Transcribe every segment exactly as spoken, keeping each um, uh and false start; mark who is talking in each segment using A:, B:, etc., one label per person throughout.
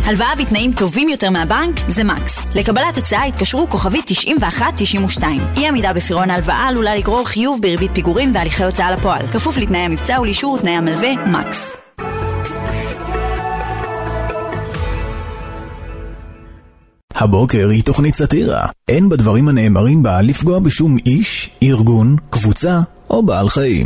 A: הלוואה בתנאים טובים יותר מהבנק זה מקס. לקבלת הצעה התקשרו כוכבית תשעים ואחת תשעים ושתיים. אי עמידה בפירעון ההלוואה עלולה לגרור חיוב בריבית פיגורים והליכי הוצאה לפועל. כפוף לתנאי המבצע ולאישור תנאי המלווה מקס.
B: הבוקר היא תוכנית סאטירה. אין בדברים הנאמרים בה לפגוע בשום איש, ארגון, קבוצה או בעל חיים.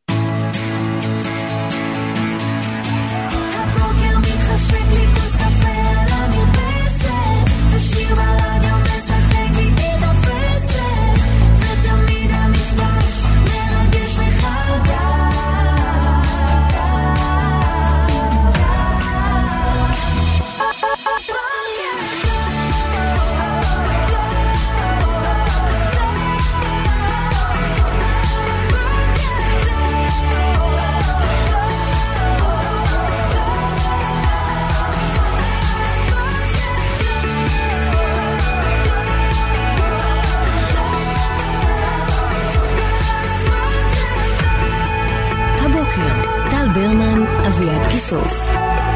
A: ברמן, אביעד קיסוס.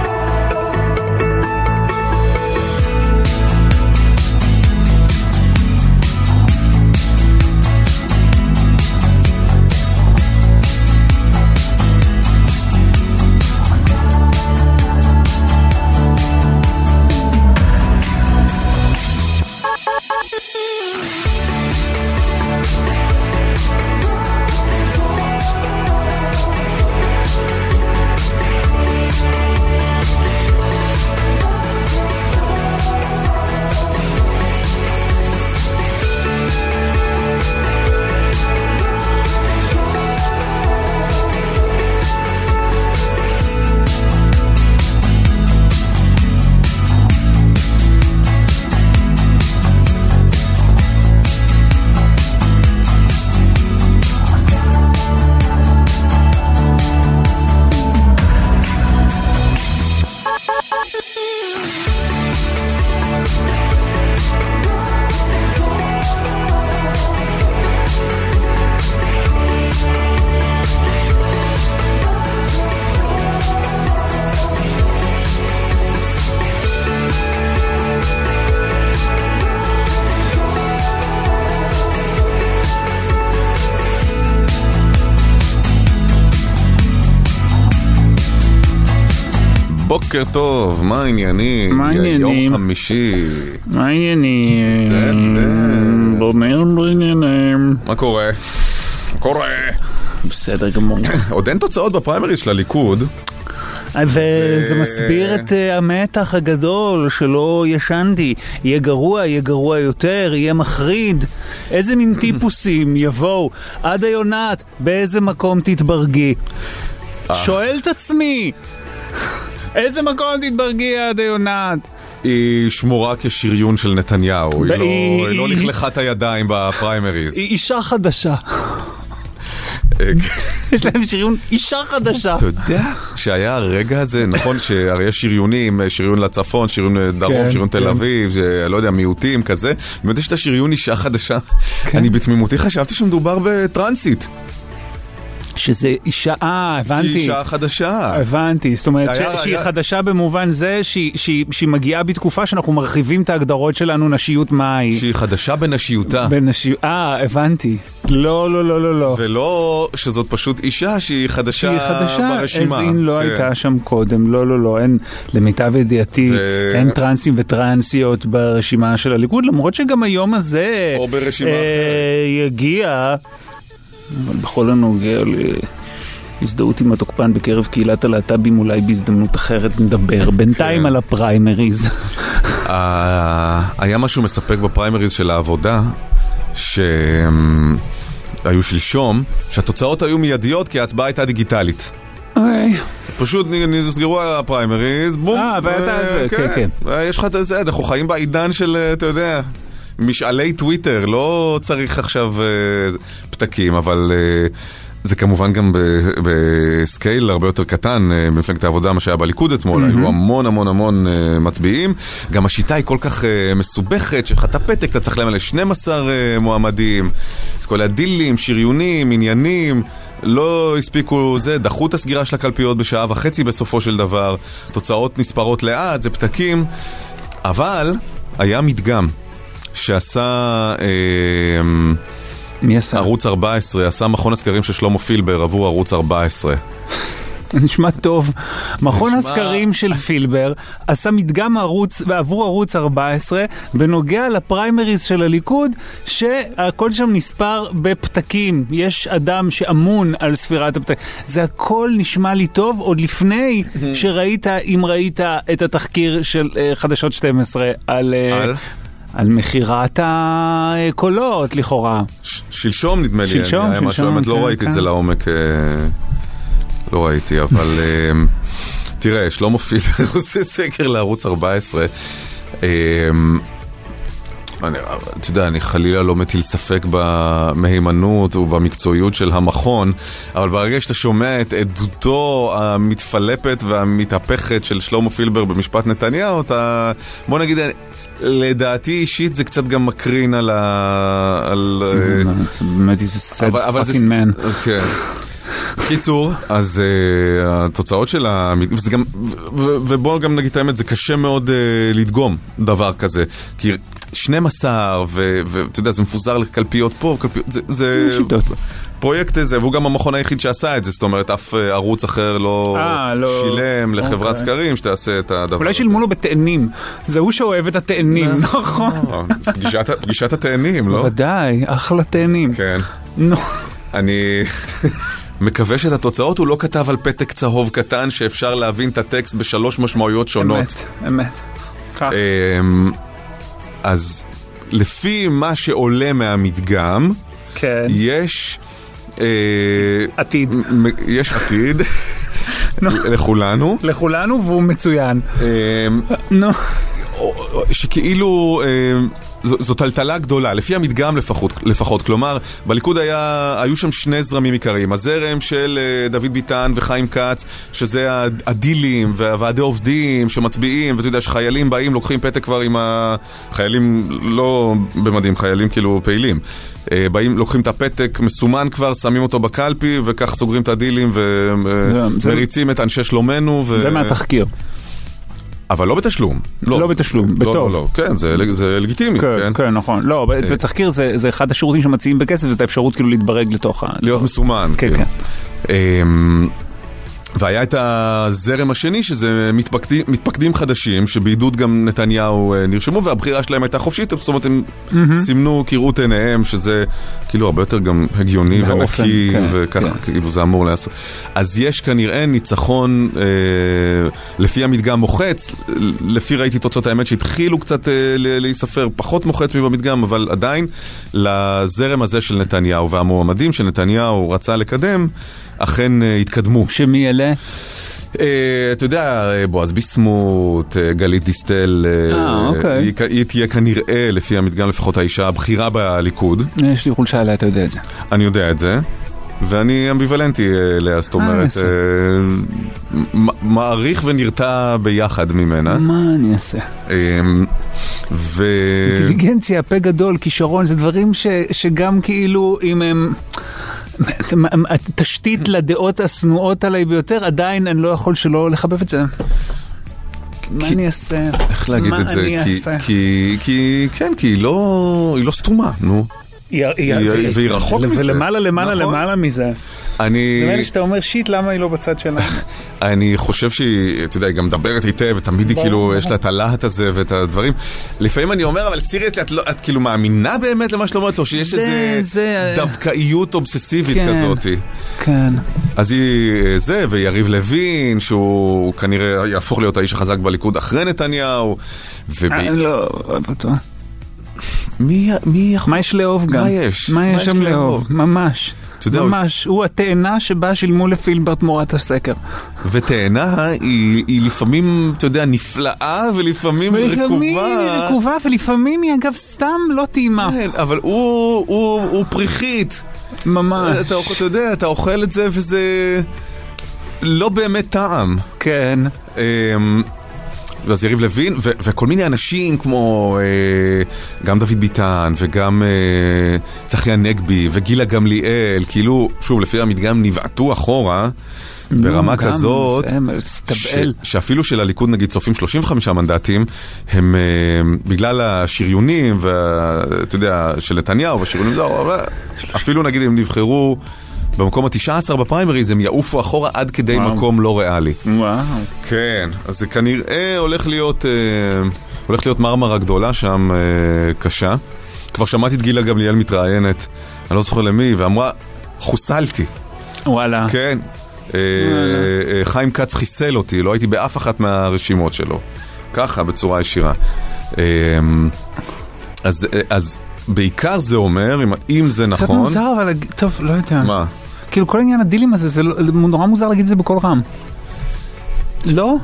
C: בוקר טוב, מה העניינים?
D: מה העניינים?
C: יום חמישי.
D: מה העניינים?
C: בסדר.
D: בומר בעניינים.
C: מה קורה? מה קורה?
D: בסדר גמור.
C: עוד אין תוצאות בפריימריז של הליכוד.
D: וזה מסביר את המתח הגדול שלא ישנתי. יהיה גרוע, יהיה גרוע יותר, יהיה מחריד. איזה מין טיפוסים יבואו. עד היונת, באיזה מקום תתברגי? שואל את עצמי. איזה מקום תתברגי עד היונת?
C: היא שמורה כשריון של נתניהו. היא לא לכלכת הידיים בפריימריז.
D: היא אישה חדשה. יש להם שריון אישה חדשה.
C: אתה יודע שהיה הרגע הזה, נכון שהרי יש שריונים, שריון לצפון, שריון דרום, שריון תל אביב, לא יודע, מיעוטים כזה, באמת יש את השריון אישה חדשה. אני בתמימותי חשבתי שמדובר בטרנסית,
D: שזה אישה, אה, הבנתי.
C: שהיא אישה חדשה.
D: הבנתי, זאת אומרת
C: היה,
D: שהיא
C: היה...
D: חדשה במובן זה שהיא, שהיא, שהיא מגיעה בתקופה שאנחנו מרחיבים את ההגדרות שלנו, נשיות מהי.
C: שהיא חדשה בנשיותה.
D: בנשיות, אה, הבנתי. לא, לא, לא, לא, לא.
C: ולא שזאת פשוט אישה שהיא חדשה, שהיא חדשה ברשימה.
D: אז אין לא כן. הייתה שם קודם, לא, לא, לא, אין, למיטב ידיעתי, ו... אין טרנסים וטרנסיות ברשימה של הליכוד, למרות שגם היום הזה...
C: או ברשימה אה,
D: אחרת. יגיע... אבל בכל הנוגע להזדהות עם התוקפן בקרב קהילת הלהט"בים, אולי בהזדמנות אחרת נדבר. בינתיים על הפריימריז.
C: היה משהו מספק בפריימריז של העבודה, שהיו שלשום, שהתוצאות היו מיידיות כי ההצבעה הייתה דיגיטלית.
D: אוקיי.
C: פשוט נסגרו הפריימריז, בום.
D: אה, ואתה על זה, כן, כן.
C: יש לך את זה, אנחנו חיים בעידן של, אתה יודע... משאלי טוויטר, לא צריך עכשיו uh, פתקים, אבל uh, זה כמובן גם בסקייל הרבה יותר קטן, uh, מפלגת העבודה, מה שהיה בליכוד אתמול, mm-hmm. היו המון המון המון uh, מצביעים, גם השיטה היא כל כך uh, מסובכת, שלך את הפתק, אתה צריך להם על שנים עשר uh, מועמדים, אז כל הדילים, שריונים, עניינים, לא הספיקו זה, דחו את הסגירה של הקלפיות בשעה וחצי בסופו של דבר, תוצאות נספרות לאט, זה פתקים, אבל היה מדגם שעשה אה,
D: מי עשה?
C: ערוץ ארבע עשרה, עשה מכון הסקרים של שלמה פילבר עבור ערוץ ארבע עשרה.
D: נשמע טוב. מכון הסקרים של פילבר עשה מדגם ערוץ ועבור ערוץ ארבע עשרה בנוגע לפריימריז של הליכוד, שהכל שם נספר בפתקים. יש אדם שאמון על ספירת הפתקים. זה הכל נשמע לי טוב עוד לפני שראית, אם ראית את התחקיר של חדשות שתים עשרה על...
C: על?
D: על מחירת הקולות לכאורה.
C: שלשום נדמה לי.
D: שלשום,
C: אני,
D: שלשום.
C: באמת
D: כן,
C: לא ראיתי
D: כן.
C: את זה לעומק, לא ראיתי, אבל תראה, שלמה פילבר עושה סקר לערוץ ארבע עשרה. אני, אתה יודע, אני חלילה לא מטיל ספק במהימנות ובמקצועיות של המכון, אבל ברגע שאתה שומע את עדותו המתפלפת והמתהפכת של שלמה פילבר במשפט נתניהו, אתה, בוא נגיד, לדעתי אישית זה קצת גם מקרין על ה... על...
D: באמת, he's a sad fucking man.
C: כן. קיצור, אז uh, התוצאות של ה... וזה גם, ו- ובואו גם נגיד את האמת, זה קשה מאוד uh, לדגום דבר כזה, כי שנים עשר, ואתה יודע, זה מפוזר לקלפיות פה, קלפיות, זה, זה פרויקט הזה, והוא גם המכון היחיד שעשה את זה, זאת אומרת, אף ערוץ אחר לא, 아, לא... שילם לחברת סקרים שתעשה את הדבר הזה.
D: אולי שילמו לו בתאנים, זה הוא שאוהב את התאנים, נכון?
C: פגישת התאנים, לא?
D: ודאי, אחלה תאנים.
C: כן.
D: נו. אני...
C: מקווה שאת התוצאות הוא לא כתב על פתק צהוב קטן שאפשר להבין את הטקסט בשלוש משמעויות שונות.
D: אמת, אמת.
C: אז לפי מה שעולה מהמדגם,
D: כן.
C: יש
D: עתיד.
C: יש עתיד לכולנו.
D: לכולנו, והוא מצוין. נו.
C: שכאילו... זו טלטלה גדולה, לפי המדגם לפחות, לפחות. כלומר, בליכוד היה, היו שם שני זרמים עיקריים. הזרם של דוד ביטן וחיים כץ, שזה הדילים והוועדי עובדים שמצביעים, ואתה יודע שחיילים באים, לוקחים פתק כבר עם החיילים, לא במדים, חיילים כאילו פעילים. באים, לוקחים את הפתק, מסומן כבר, שמים אותו בקלפי, וכך סוגרים את הדילים ומריצים את אנשי שלומנו.
D: זה מהתחקיר.
C: אבל לא בתשלום.
D: לא, לא בתשלום, בטוב.
C: לא, לא, כן, זה, זה לגיטימי.
D: כן, כן, כן נכון. לא, בתחקיר זה, זה אחד השירותים שמציעים בכסף, וזה האפשרות כאילו להתברג לתוך ה...
C: להיות מסומן.
D: כן, כן.
C: כן. והיה את הזרם השני, שזה מתפקדים, מתפקדים חדשים, שבעידוד גם נתניהו נרשמו, והבחירה שלהם הייתה חופשית, זאת אומרת, הם סימנו כראות עיניהם, שזה כאילו הרבה יותר גם הגיוני ונקי, וכך כאילו זה אמור לעשות. אז יש כנראה ניצחון, לפי המדגם מוחץ, לפי ראיתי תוצאות האמת שהתחילו קצת להיספר, פחות מוחץ מבמדגם, אבל עדיין לזרם הזה של נתניהו, והמועמדים שנתניהו רצה לקדם, אכן התקדמו.
D: שמי אלה?
C: אתה יודע, בועז ביסמוט, גלית דיסטל, היא תהיה כנראה, לפי המדגם לפחות האישה, הבחירה בליכוד.
D: יש לי חולשה עליה, אתה יודע את זה.
C: אני יודע את זה, ואני אמביוולנטי אליה, זאת אומרת, מעריך ונרתע ביחד ממנה.
D: מה אני אעשה? אינטליגנציה, פה גדול, כישרון, זה דברים שגם כאילו, אם הם... התשתית לדעות הסנועות עליי ביותר, עדיין אני לא יכול שלא לחבב את זה. מה אני אעשה?
C: איך להגיד את זה? כי כן, כי היא לא סתומה, נו. והיא רחוק מזה.
D: ולמעלה, למעלה, למעלה מזה. זה מלא שאתה אומר, שיט, למה היא לא בצד שלנו?
C: אני חושב שהיא, אתה יודע, היא גם מדברת היטב, ותמיד היא כאילו, יש לה את הלהט הזה ואת הדברים. לפעמים אני אומר, אבל סיריוס, את כאילו מאמינה באמת למה שאתה אומרת, או שיש איזה דווקאיות אובססיבית כזאת.
D: כן.
C: אז היא זה, ויריב לוין, שהוא כנראה יהפוך להיות האיש החזק בליכוד אחרי נתניהו.
D: אני לא אוהב אותו.
C: מי, מי יכול...
D: מה יש לאהוב גם?
C: מה יש?
D: מה יש שם לאהוב? ממש. ממש. הוא התאנה שבה שילמו לפילבר תמורת הסקר.
C: ותאנה היא, היא לפעמים, אתה יודע, נפלאה ולפעמים רקובה.
D: ולפעמים היא רקובה ולפעמים היא אגב סתם לא טעימה.
C: כן, אבל הוא, הוא, הוא פריחית.
D: ממש.
C: אתה, אתה יודע, אתה אוכל את זה וזה לא באמת טעם.
D: כן.
C: ואז יריב לוין, ו- וכל מיני אנשים כמו אה, גם דוד ביטן, וגם אה, צחי הנגבי, וגילה גמליאל, כאילו, שוב, לפי המדגם נבעטו אחורה, ברמה כזאת, ש- שאפילו של הליכוד נגיד צופים שלושים וחמישה מנדטים, הם uh, בגלל השריונים, ואתה יודע, של נתניהו, והשריונים, אפילו נגיד הם נבחרו במקום ה-תשע עשרה בפריימריז, הם יעופו אחורה עד כדי וואו. מקום לא ריאלי.
D: וואו.
C: כן, אז זה כנראה הולך להיות, uh, הולך להיות מרמרה גדולה שם uh, קשה. כבר שמעתי את גילה גמליאל מתראיינת, אני לא זוכר למי, ואמרה, חוסלתי.
D: וואלה.
C: כן. חיים כץ חיסל אותי, לא הייתי באף אחת מהרשימות שלו. ככה, בצורה ישירה. אז, אז בעיקר זה אומר, אם זה נכון...
D: קצת מוזר, אבל... טוב, לא יודע.
C: מה?
D: כאילו, כל העניין הדילים הזה, זה נורא מוזר להגיד את זה בכל רם. לא?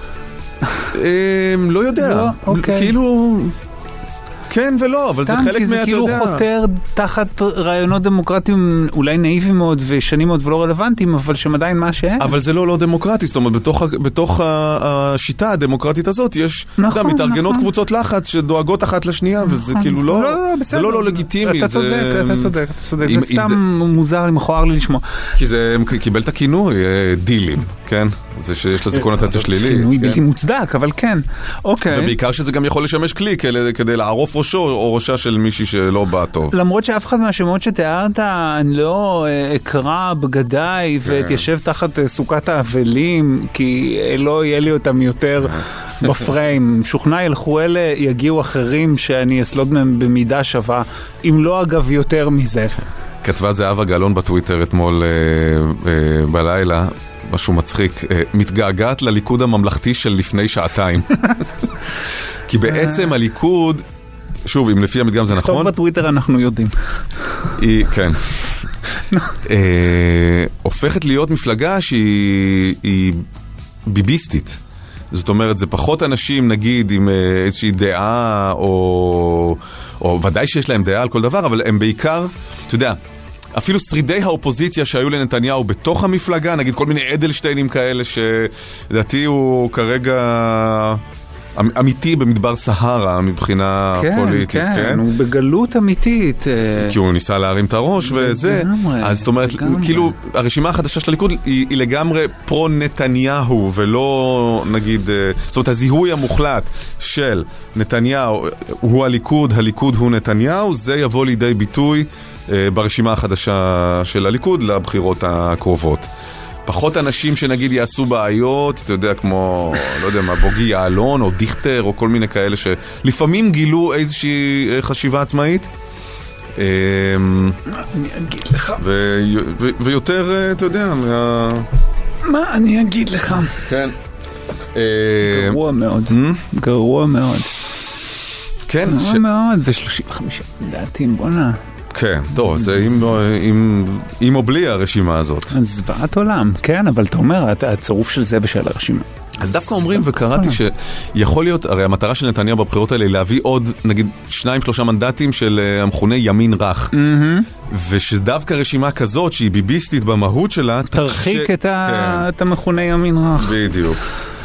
C: לא יודע.
D: לא, אוקיי.
C: כאילו... כן ולא, אבל זה חלק מה, אתה יודע. סתם, כי זה כאילו
D: חותר תחת רעיונות דמוקרטיים אולי נאיבים מאוד ושנים מאוד ולא רלוונטיים, אבל שהם עדיין מה שהם.
C: אבל זה לא לא דמוקרטי, זאת אומרת, בתוך, בתוך השיטה הדמוקרטית הזאת יש,
D: נכון,
C: אתה, מתארגנות
D: נכון.
C: קבוצות לחץ שדואגות אחת לשנייה, נכון. וזה כאילו לא,
D: לא, לא,
C: זה לא לא לגיטימי.
D: אתה
C: זה...
D: צודק, אתה צודק, אתה צודק. זה סתם זה... מוזר, מכוער לי לשמוע.
C: כי זה קיבל את הכינוי, דילים, כן? זה שיש לזה קונוטציה שלילי.
D: כינוי בלתי מוצדק, אבל כן. אוקיי.
C: ובעיקר שזה גם יכול לשמש כלי כדי לערוף ראשו או ראשה של מישהי שלא בא טוב.
D: למרות שאף אחד מהשמות שתיארת, אני לא אקרא בגדיי ותיישב תחת סוכת האבלים, כי לא יהיה לי אותם יותר בפריים. שוכנע ילכו אלה, יגיעו אחרים שאני אסלוד מהם במידה שווה, אם לא אגב יותר מזה.
C: כתבה זהבה גלאון בטוויטר אתמול אה, אה, בלילה, משהו מצחיק, אה, מתגעגעת לליכוד הממלכתי של לפני שעתיים. כי בעצם הליכוד, שוב, אם לפי המדגם זה נכון.
D: טוב בטוויטר אנחנו יודעים.
C: היא, כן. אה, הופכת להיות מפלגה שהיא היא ביביסטית. זאת אומרת, זה פחות אנשים, נגיד, עם איזושהי דעה, או, או ודאי שיש להם דעה על כל דבר, אבל הם בעיקר, אתה יודע, אפילו שרידי האופוזיציה שהיו לנתניהו בתוך המפלגה, נגיד כל מיני אדלשטיינים כאלה, שלדעתי הוא כרגע אמיתי במדבר סהרה מבחינה
D: כן,
C: פוליטית.
D: כן,
C: כן,
D: הוא בגלות אמיתית.
C: כי הוא ניסה להרים את הראש וזה.
D: לגמרי,
C: אז זאת אומרת,
D: לגמרי.
C: כאילו, הרשימה החדשה של הליכוד היא, היא לגמרי פרו-נתניהו, ולא נגיד, זאת אומרת, הזיהוי המוחלט של נתניהו הוא הליכוד, הליכוד הוא נתניהו, זה יבוא לידי ביטוי ברשימה החדשה של הליכוד לבחירות הקרובות. פחות אנשים שנגיד יעשו בעיות, אתה יודע, כמו, לא יודע מה, בוגי יעלון או דיכטר או כל מיני כאלה שלפעמים גילו איזושהי חשיבה עצמאית.
D: אני אגיד לך.
C: ויותר, אתה יודע, מה...
D: מה אני אגיד לך?
C: כן.
D: גרוע מאוד. גרוע מאוד.
C: כן.
D: גרוע מאוד, ו-שלושים וחמישה דעתים, בונה.
C: כן, טוב, זה עם או בלי הרשימה הזאת.
D: זוועת עולם, כן, אבל אתה אומר, הצירוף של זה ושל הרשימה.
C: אז דווקא אומרים, וקראתי שיכול להיות, הרי המטרה של נתניהו בבחירות האלה היא להביא עוד, נגיד, שניים, שלושה מנדטים של המכונה ימין רך. ושדווקא רשימה כזאת, שהיא ביביסטית במהות שלה,
D: תרחיק את המכונה ימין רך.
C: בדיוק.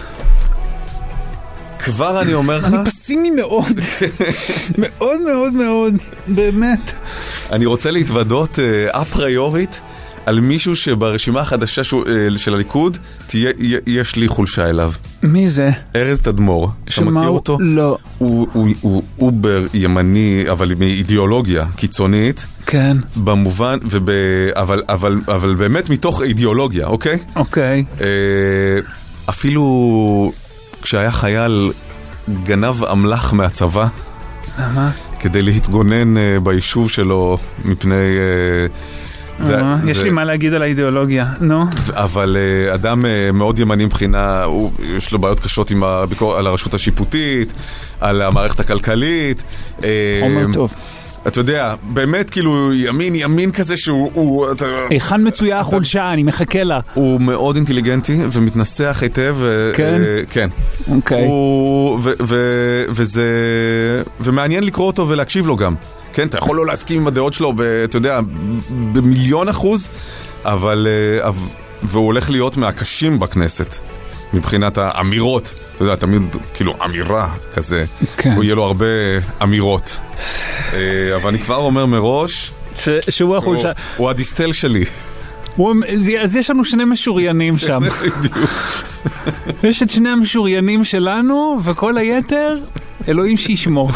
C: כבר אני אומר לך...
D: אני פסימי מאוד. מאוד מאוד מאוד. באמת.
C: אני רוצה להתוודות אפריורית על מישהו שברשימה החדשה של הליכוד יש לי חולשה אליו.
D: מי זה?
C: ארז תדמור. אתה מכיר אותו?
D: לא.
C: הוא אובר ימני, אבל מאידיאולוגיה קיצונית.
D: כן.
C: במובן, אבל באמת מתוך אידיאולוגיה, אוקיי?
D: אוקיי.
C: אפילו... כשהיה חייל גנב אמל"ח מהצבא,
D: למה?
C: כדי להתגונן ביישוב שלו מפני...
D: יש לי מה להגיד על האידיאולוגיה, נו.
C: אבל אדם מאוד ימני מבחינה, יש לו בעיות קשות על הרשות השיפוטית, על המערכת הכלכלית.
D: אומר טוב.
C: אתה יודע, באמת כאילו ימין, ימין כזה שהוא...
D: היכן מצויה החולשה, אני מחכה לה.
C: הוא מאוד אינטליגנטי ומתנסח היטב.
D: כן?
C: כן.
D: אוקיי.
C: וזה... ומעניין לקרוא אותו ולהקשיב לו גם. כן, אתה יכול לא להסכים עם הדעות שלו, אתה יודע, במיליון אחוז, אבל... והוא הולך להיות מהקשים בכנסת. מבחינת האמירות, אתה יודע, תמיד כאילו אמירה כזה,
D: כן.
C: הוא יהיה לו הרבה אמירות. אבל אני כבר אומר מראש,
D: ש- שהוא החולשה.
C: הוא, הוא הדיסטל שלי.
D: הוא, אז יש לנו שני משוריינים שם. יש את שני המשוריינים שלנו, וכל היתר, אלוהים שישמור.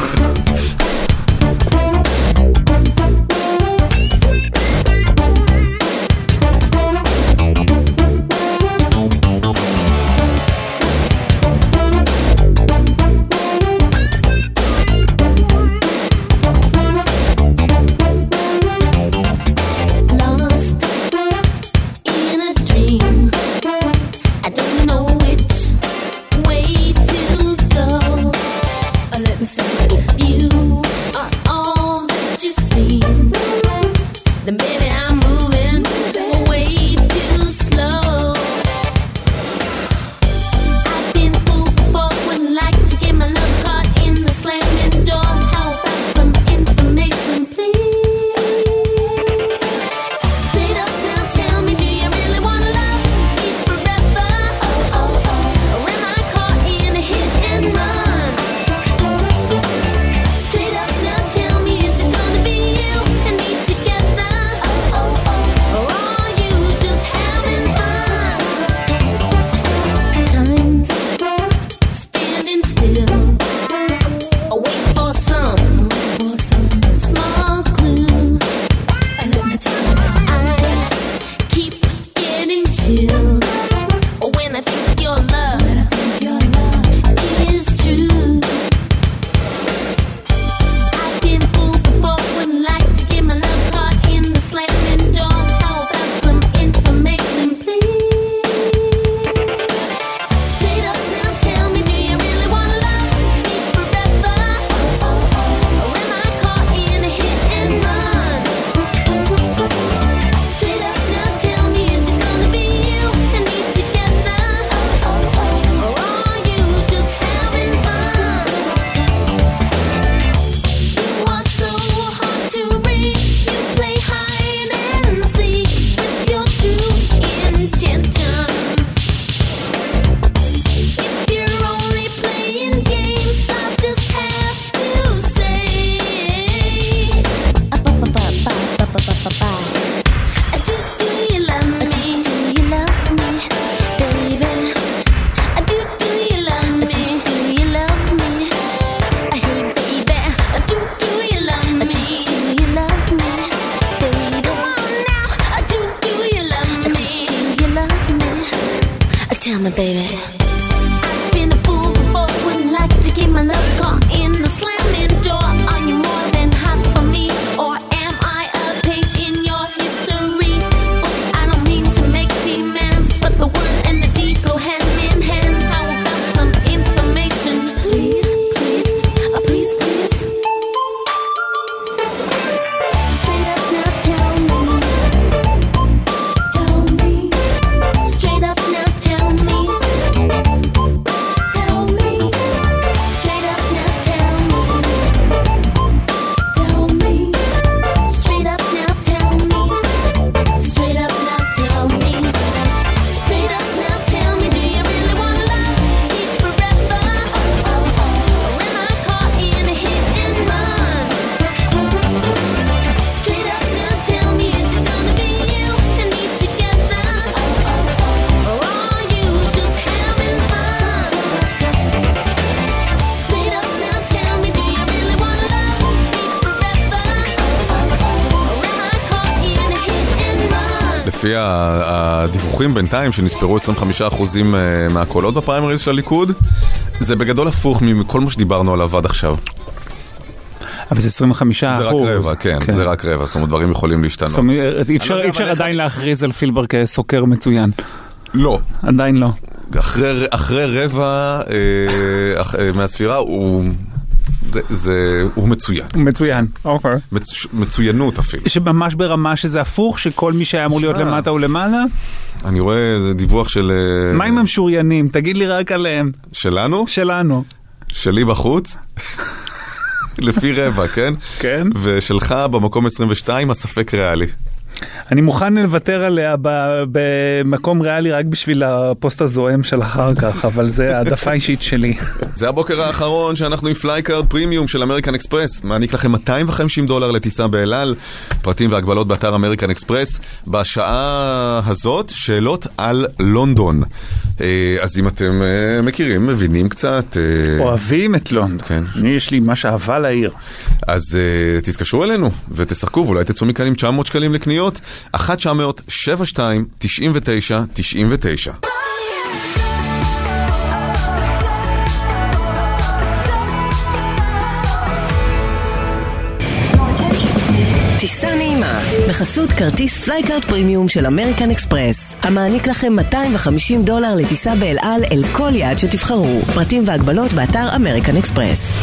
C: לפי הדיווחים בינתיים שנספרו עשרים וחמישה אחוז מהקולות בפריימריז של הליכוד, זה בגדול הפוך מכל מה שדיברנו עליו עד עכשיו.
D: אבל זה עשרים וחמישה אחוז.
C: זה רק רבע, כן, כן. זה רק רבע, זאת אומרת, דברים יכולים להשתנות. זאת
D: אומרת, אי אפשר, אפשר עדיין להכריז על פילבר כסוקר מצוין.
C: לא.
D: עדיין לא.
C: אחרי, אחרי רבע אה, אח, אה, מהספירה הוא... זה, זה, הוא מצוין.
D: הוא מצוין, אוקיי.
C: מצ, מצוינות אפילו.
D: שממש ברמה שזה הפוך, שכל מי שהיה אמור להיות למטה או למעלה?
C: אני רואה דיווח של...
D: מה עם המשוריינים? תגיד לי רק עליהם.
C: שלנו?
D: שלנו.
C: שלי בחוץ? לפי רבע, כן?
D: כן.
C: ושלך במקום עשרים ושתיים, הספק ריאלי.
D: אני מוכן לוותר עליה במקום ריאלי רק בשביל הפוסט הזוהם של אחר כך, אבל זה העדפה אישית שלי.
C: זה הבוקר האחרון שאנחנו עם פלייקארד פרימיום של אמריקן אקספרס. מעניק לכם מאתיים וחמישים דולר לטיסה באל על. פרטים והגבלות באתר אמריקן אקספרס. בשעה הזאת, שאלות על לונדון. אז אם אתם מכירים, מבינים קצת...
D: אוהבים את לונדון.
C: כן.
D: אני יש לי מה שאהבה לעיר.
C: אז תתקשרו אלינו ותשחקו, ואולי תצאו מכאן עם תשע מאות שקלים לקניות. אחת תשע מאות שבע שתיים תשעים ותשע תשעים ותשע.
E: טיסה נעימה, בחסות כרטיס פלייקארד פרימיום של אמריקן אקספרס, המעניק לכם מאתיים וחמישים דולר לטיסה באל על אל כל יעד שתבחרו. פרטים והגבלות באתר אמריקן אקספרס.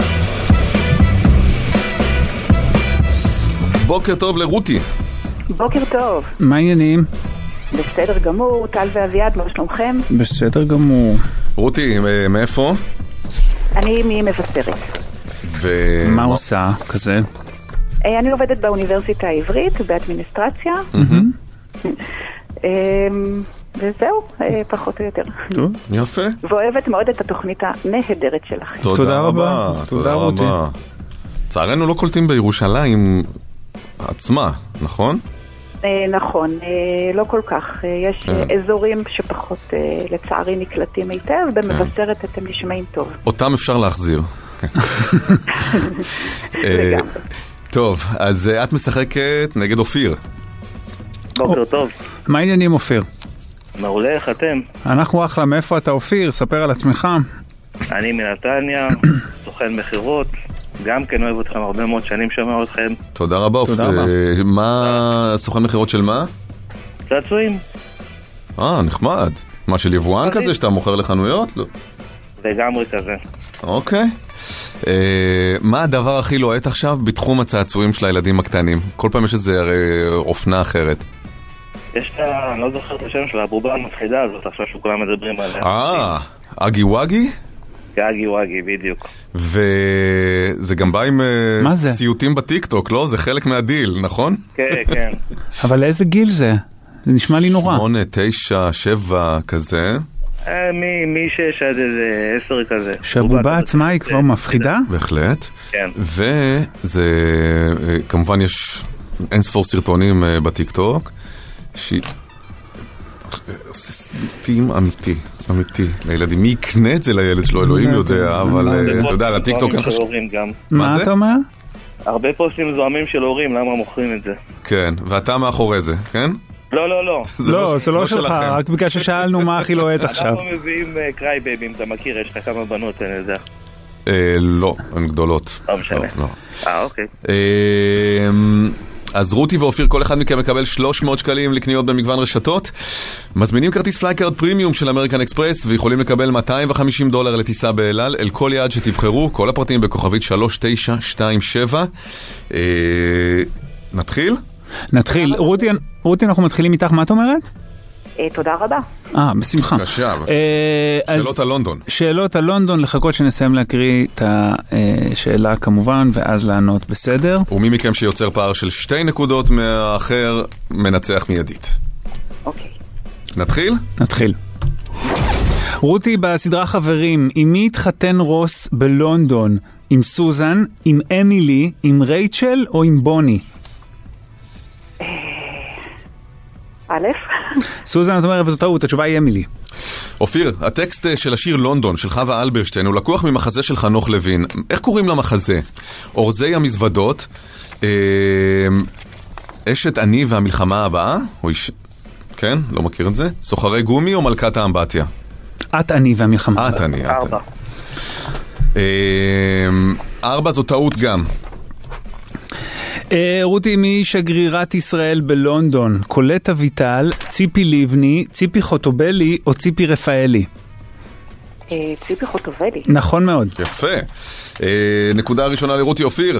C: בוקר טוב לרותי.
F: בוקר טוב.
D: מה העניינים?
F: בסדר גמור, טל ואביעד, מה שלומכם?
D: בסדר גמור.
C: רותי, מאיפה?
F: אני ממבשרת.
C: ו...
D: מה עושה כזה?
F: אני עובדת באוניברסיטה העברית, באדמיניסטרציה. וזהו, פחות או יותר.
C: טוב, יפה.
F: ואוהבת מאוד את התוכנית הנהדרת שלכם.
C: תודה רבה. תודה רבה. צערנו לא קולטים בירושלים עצמה, נכון?
F: נכון, לא כל כך. יש אזורים שפחות לצערי נקלטים היטב, במבשרת אתם נשמעים טוב.
C: אותם אפשר להחזיר. טוב, אז את משחקת נגד אופיר.
G: בוקר טוב.
D: מה העניינים אופיר?
G: מעולה, איך אתם?
D: אנחנו אחלה, מאיפה אתה אופיר? ספר על עצמך.
G: אני מנתניה, סוכן מחירות. גם כן אוהב אתכם הרבה מאוד שנים, שומע אתכם.
C: תודה רבה אופיר. מה, סוכן מחירות של מה?
G: צעצועים.
C: אה, נחמד. מה, של יבואן כזה שאתה מוכר לחנויות? לא.
G: לגמרי כזה. אוקיי.
C: מה הדבר הכי לוהט עכשיו בתחום הצעצועים של הילדים הקטנים? כל פעם יש איזה אופנה אחרת.
G: יש את ה... אני לא זוכר את השם של הבובה המפחידה הזאת, עכשיו שכולם מדברים עליה.
C: אה, אגי וואגי?
G: אגי וואגי, בדיוק.
C: וזה גם בא עם סיוטים בטיקטוק, לא? זה חלק מהדיל, נכון?
G: כן, כן.
D: אבל איזה גיל זה? זה נשמע לי נורא.
C: שמונה, תשע, שבע, כזה.
G: מ-שש עד איזה עשר כזה.
D: שהבובה עצמה היא כבר מפחידה?
C: בהחלט.
G: כן.
C: וזה, כמובן יש אין ספור סרטונים בטיקטוק, שהיא עושה סרטים אמיתי, אמיתי, לילדים. מי יקנה את זה לילד שלו? אלוהים יודע, אבל אתה יודע, לטיקטוק אין חשוב.
D: מה אתה אומר?
G: הרבה פוסטים זוהמים של הורים, למה מוכרים את זה?
C: כן, ואתה מאחורי זה, כן?
G: לא, לא, לא.
D: לא, זה לא שלך, רק בגלל ששאלנו מה הכי לוהט עכשיו.
G: אנחנו מביאים קריי בייבי, אם אתה מכיר, יש לך כמה בנות, אני יודע.
C: לא, הן גדולות.
G: לא משנה. אה, אוקיי.
C: אז רותי ואופיר, כל אחד מכם מקבל שלוש מאות שקלים לקניות במגוון רשתות. מזמינים כרטיס פלייקארד פרימיום של אמריקן אקספרס, ויכולים לקבל מאתיים וחמישים דולר לטיסה באל על, אל כל יעד שתבחרו. כל הפרטים בכוכבית שלוש תשע שתיים שבע. נתחיל?
D: נתחיל. רותי, רותי, אנחנו מתחילים איתך, מה את אומרת?
F: תודה רבה.
D: אה, בשמחה.
C: קשה. שאלות על לונדון.
D: שאלות על לונדון, לחכות שנסיים להקריא את השאלה כמובן, ואז לענות בסדר.
C: ומי מכם שיוצר פער של שתי נקודות מהאחר, מנצח מיידית.
F: אוקיי.
C: נתחיל?
D: נתחיל. רותי, בסדרה חברים, עם מי התחתן רוס בלונדון? עם סוזן, עם אמילי, עם רייצ'ל או עם בוני?
F: א',
D: סוזן, את אומרת, וזאת טעות, התשובה היא אמילי.
C: אופיר, הטקסט של השיר לונדון של חווה אלברשטיין הוא לקוח ממחזה של חנוך לוין. איך קוראים למחזה? אורזי המזוודות, אה, אשת אני והמלחמה הבאה? או איש... כן, לא מכיר את זה? סוחרי גומי או מלכת האמבטיה?
D: את אני והמלחמה.
C: את אני, את
G: ארבע.
C: אני. ארבע זו טעות גם.
D: רותי, מי שגרירת ישראל בלונדון? קולט אביטל, ציפי לבני, ציפי חוטובלי או ציפי רפאלי?
F: ציפי חוטובלי.
D: נכון מאוד.
C: יפה. נקודה ראשונה לרותי. אופיר,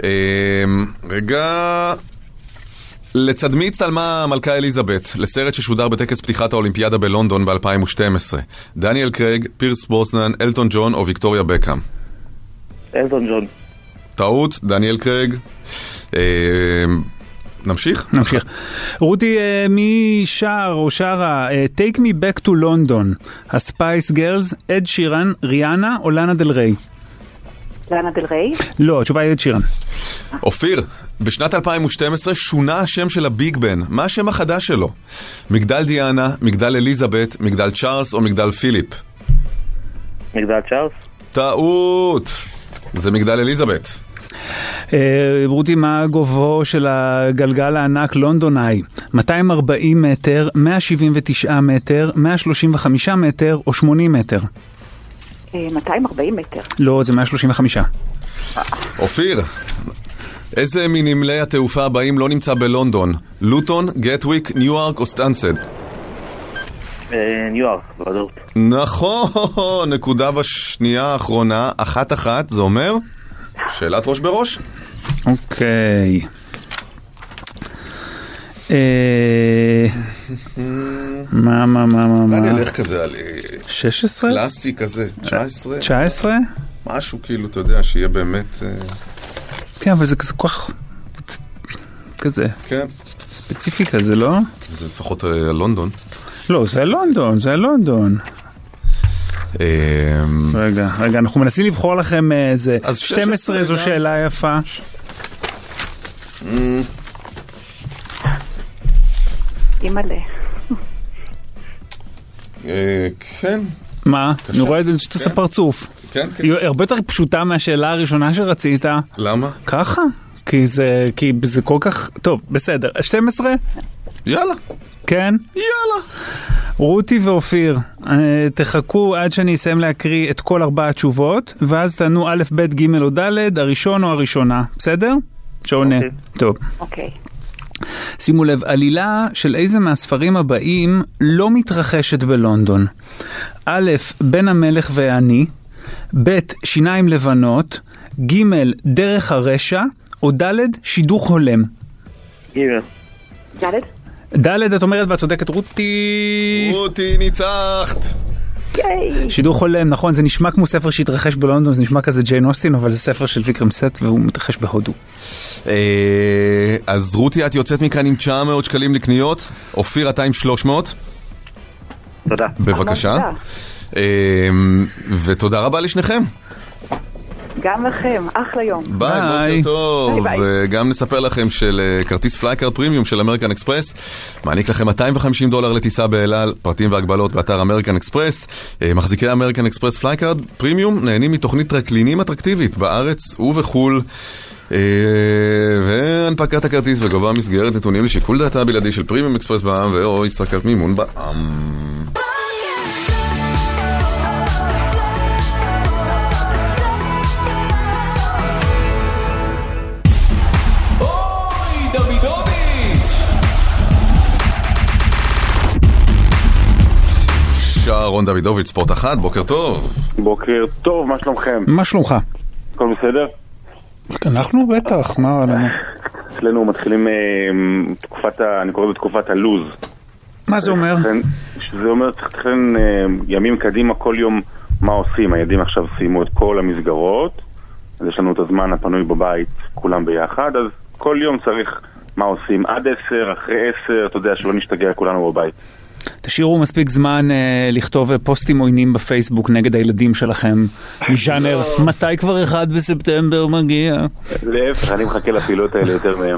C: רגע, לצד מי הצטלמה מלכה אליזבת לסרט ששודר בטקס פתיחת האולימפיאדה בלונדון ב-אלפיים ושתים עשרה? דניאל קרייג, פירס ברוסנן, אלטון ג'ון או ויקטוריה בקאם?
G: אלטון ג'ון.
C: טעות, דניאל קרייג. נמשיך?
D: נמשיך. רותי, מי שר או שרה Take Me Back to London? הספייס גרלס, אד שירן, ריאנה או לאנה דל ריי?
F: לאנה דל ריי?
D: לא, התשובה היא אד שירן.
C: אופיר, בשנת אלפיים ושתים עשרה שונה השם של הביג בן. מה השם החדש שלו? מגדל דיאנה, מגדל אליזבת, מגדל צ'ארלס או מגדל פיליפ?
G: מגדל צ'ארלס?
C: טעות. זה מגדל אליזבת.
D: רותי, מה גובהו של הגלגל הענק לונדון איי? מאתיים וארבעים מטר, מאה שבעים ותשעה מטר, מאה שלושים וחמישה מטר או שמונים מטר?
F: מאתיים וארבעים מטר.
D: לא, זה מאה שלושים וחמישה.
C: אופיר, איזה מנמלי התעופה הבאים לא נמצא בלונדון? לוטון, גטוויק, ניוארק או סטנסד?
G: ניוארק, בוודאות.
C: נכון, נקודה בשנייה האחרונה, אחת אחת, זה אומר שאלת ראש בראש.
D: אוקיי. מה, מה, מה, מה, מה?
C: אני אלך כזה על
D: שש עשרה?
C: קלאסי כזה, תשע עשרה?
D: תשע עשרה?
C: משהו כאילו, אתה יודע, שיהיה באמת...
D: כן, אבל זה כזה כל כך... כזה.
C: כן.
D: ספציפי כזה, לא?
C: זה לפחות לונדון.
D: לא, זה לונדון, זה לונדון. רגע, רגע, אנחנו מנסים לבחור לכם איזה... שתים עשרה זו שאלה יפה.
F: אימא'לה.
C: כן.
D: מה? אני רואה את זה שאתה פרצוף.
C: כן, כן.
D: היא הרבה יותר פשוטה מהשאלה הראשונה שרצית.
C: למה?
D: ככה? כי זה, כי זה כל כך... טוב, בסדר. שתים עשרה?
C: יאללה.
D: כן?
C: יאללה.
D: רותי ואופיר, תחכו עד שאני אסיים להקריא את כל ארבע התשובות, ואז תענו א', ב', ג' או ד', הראשון או הראשונה. בסדר? שעונה.
G: אוקיי.
D: טוב.
F: אוקיי.
D: שימו לב, עלילה של איזה מהספרים הבאים לא מתרחשת בלונדון. א', בן המלך והעני, ב', שיניים לבנות, ג', דרך הרשע, או ד', שידוך הולם.
G: ג'.
F: ד'?
D: ד' את אומרת ואת צודקת, רותי.
C: רותי, ניצחת.
F: ייי.
D: שידוך הולם, נכון, זה נשמע כמו ספר שהתרחש בלונדון, זה נשמע כזה ג'יין אוסטין, אבל זה ספר של ויקרם סט והוא מתרחש בהודו.
C: אז רותי, את יוצאת מכאן עם תשע מאות שקלים לקניות, אופיר אתה עם שלוש מאות.
G: תודה.
C: בבקשה. ותודה רבה לשניכם.
F: גם לכם, אחלה יום.
C: ביי, בוקר טוב. וגם נספר לכם של כרטיס פלייקארד פרימיום של אמריקן אקספרס מעניק לכם מאתיים וחמישים דולר לטיסה באל על, פרטים והגבלות באתר אמריקן אקספרס. מחזיקי אמריקן אקספרס פלייקארד פרימיום נהנים מתוכנית טרקלינים אטרקטיבית בארץ ובחול, והנפקת הכרטיס וגובה מסגרת נתונים לשיקול דעתה הבלעדי של פרימיום אקספרס בע"מ ואו ישראכרט מימון בע"מ. שרון דוידוביץ', ספורט אחת, בוקר טוב.
H: בוקר טוב, מה שלומכם?
D: מה שלומך?
H: הכל בסדר?
D: אנחנו בטח, מה עלינו?
H: אצלנו מתחילים תקופת, אני קורא בתקופת הלוז.
D: מה זה אומר?
H: זה אומר צריך לתכן ימים קדימה כל יום מה עושים. הילדים עכשיו סיימו את כל המסגרות, אז יש לנו את הזמן הפנוי בבית כולם ביחד, אז כל יום צריך מה עושים עד עשר, אחרי עשר, אתה יודע שלא נשתגע כולנו בבית.
D: תשאירו מספיק זמן אה, לכתוב פוסטים עוינים בפייסבוק נגד הילדים שלכם מז'אנר מתי כבר אחד בספטמבר מגיע.
H: להפך, אני מחכה לפעילות האלה יותר מהם.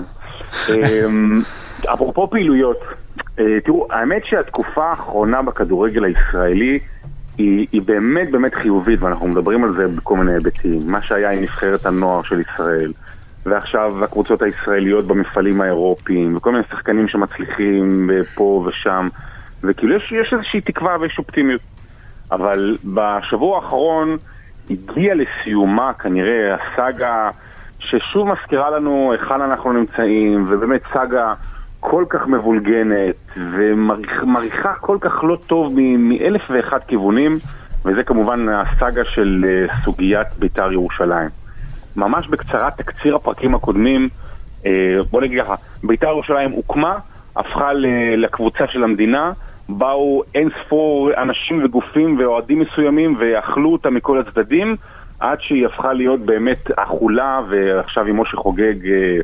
H: אפרופו פעילויות, תראו, האמת שהתקופה האחרונה בכדורגל הישראלי היא, היא באמת באמת חיובית, ואנחנו מדברים על זה בכל מיני היבטים. מה שהיה עם נבחרת הנוער של ישראל, ועכשיו הקבוצות הישראליות במפעלים האירופיים, וכל מיני שחקנים שמצליחים פה ושם, וכאילו יש, יש איזושהי תקווה ויש אופטימיות. אבל בשבוע האחרון הגיע לסיומה כנראה הסאגה ששוב מזכירה לנו היכן אנחנו נמצאים, ובאמת סאגה כל כך מבולגנת ומריחה כל כך לא טוב מאלף ואחד כיוונים, וזה כמובן הסאגה של סוגיית בית"ר ירושלים. ממש בקצרה תקציר הפרקים הקודמים, בוא נגיד ככה, בית"ר ירושלים הוקמה, הפכה לקבוצה של המדינה, באו אין ספור אנשים וגופים ואוהדים מסוימים ואכלו אותה מכל הצדדים, עד שהיא הפכה להיות באמת אכולה, ועכשיו עם משה חוגג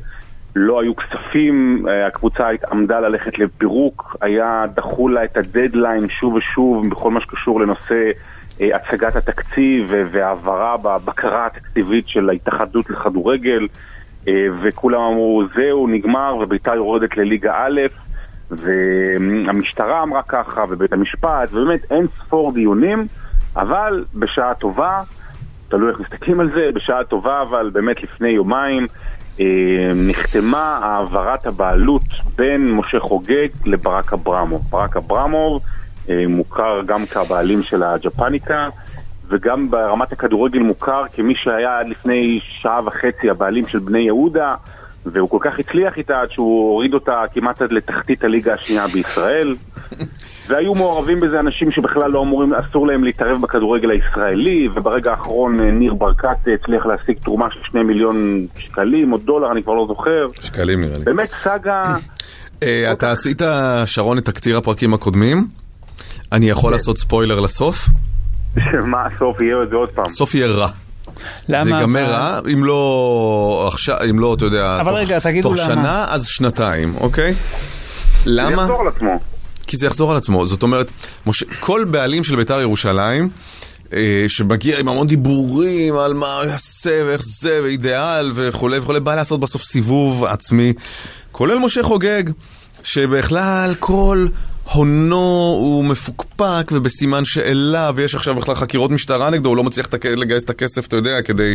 H: לא היו כספים, הקבוצה עמדה ללכת לפירוק, היה דחו לה את הדדליין שוב ושוב בכל מה שקשור לנושא הצגת התקציב והעברה בבקרה התקציבית של ההתאחדות לכדורגל, וכולם אמרו זהו נגמר ובית"ר יורדת לליגה א', והמשטרה אמרה ככה ובית המשפט, ובאמת אין ספור דיונים, אבל בשעה טובה, תלוי איך מסתכלים על זה, בשעה טובה אבל באמת לפני יומיים נחתמה העברת הבעלות בין משה חוגג לברק אברמוב. ברק אברמוב מוכר גם כבעלים של הג'פניקה, וגם ברמת הכדורגל מוכר כמי שהיה עד לפני שעה וחצי הבעלים של בני יהודה, והוא כל כך הצליח איתה עד שהוא הוריד אותה כמעט עד לתחתית הליגה השנייה בישראל. והיו מעורבים בזה אנשים שבכלל לא אמורים, אסור להם להתערב בכדורגל הישראלי, וברגע האחרון ניר ברקת הצליח להשיג תרומה של שני מיליון שקלים או דולר, אני כבר לא זוכר.
C: שקלים נראה לי.
H: באמת סגה...
C: אתה עשית, שרון, את תקציר הפרקים הקודמים? אני יכול לעשות ספוילר לסוף?
H: מה הסוף יהיה את זה עוד פעם?
C: סוף יהיה רע. זה ייגמר רע, אם לא עכשיו, אם לא, אתה יודע, תוך שנה, אז שנתיים, אוקיי? למה?
H: זה יחזור על עצמו.
C: כי זה יחזור על עצמו. זאת אומרת, כל בעלים של בית"ר ירושלים, שמגיע עם המון דיבורים על מה יעשה ואיך זה, ואידיאל וכו' וכו', בא לעשות בסוף סיבוב עצמי, כולל משה חוגג, שבכלל כל הונו הוא מפוקפק ובסימן שאלה, ויש עכשיו בכלל חקירות משטרה נגדו, הוא לא מצליח לגייס את הכסף, אתה יודע, כדי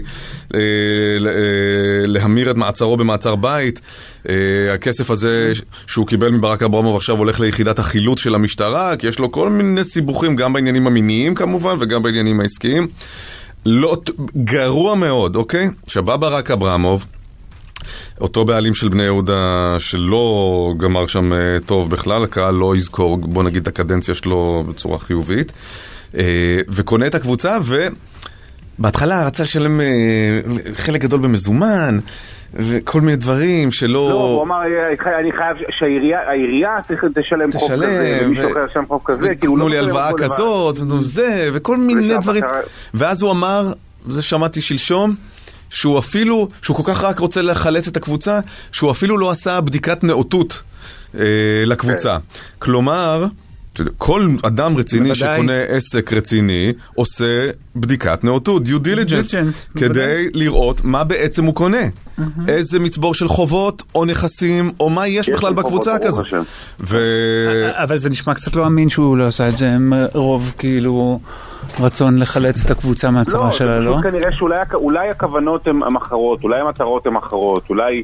C: להמיר את מעצרו במעצר בית. הכסף הזה שהוא קיבל מברק אברמוב עכשיו הולך ליחידת החילוץ של המשטרה, כי יש לו כל מיני סיבוכים, גם בעניינים המיניים כמובן, וגם בעניינים העסקיים. לא, גרוע מאוד, אוקיי? שבא ברק אברמוב, אותו בעלים של בני יהודה שלא גמר שם טוב בכלל, הקהל לא יזכור, בוא נגיד, את הקדנציה שלו בצורה חיובית, וקונה את הקבוצה, ובהתחלה רצה לשלם חלק גדול במזומן, וכל מיני דברים שלא...
H: לא, הוא אמר, אני חייב שהעירייה צריך לשלם חוב כזה, ומישהו אחר לשלם חוב כזה, כי הוא לא...
C: תנו לי הלוואה כזאת, וזה, וכל מיני דברים. ואז הוא אמר, זה שמעתי שלשום, שהוא אפילו, שהוא כל כך רק רוצה לחלץ את הקבוצה, שהוא אפילו לא עשה בדיקת נאותות אה, לקבוצה. כלומר, כל אדם רציני שקונה עסק רציני, עושה בדיקת נאותות, due diligence, כדי לראות מה בעצם הוא קונה. איזה מצבור של חובות, או נכסים, או מה יש בכלל בקבוצה כזו.
D: אבל זה נשמע קצת לא אמין שהוא לא עושה את זה, עם רוב כאילו רצון לחלץ את הקבוצה מהצרה שלה, לא?
H: לא, זה כנראה שאולי הכוונות הן אחרות, אולי המטרות הן אחרות, אולי...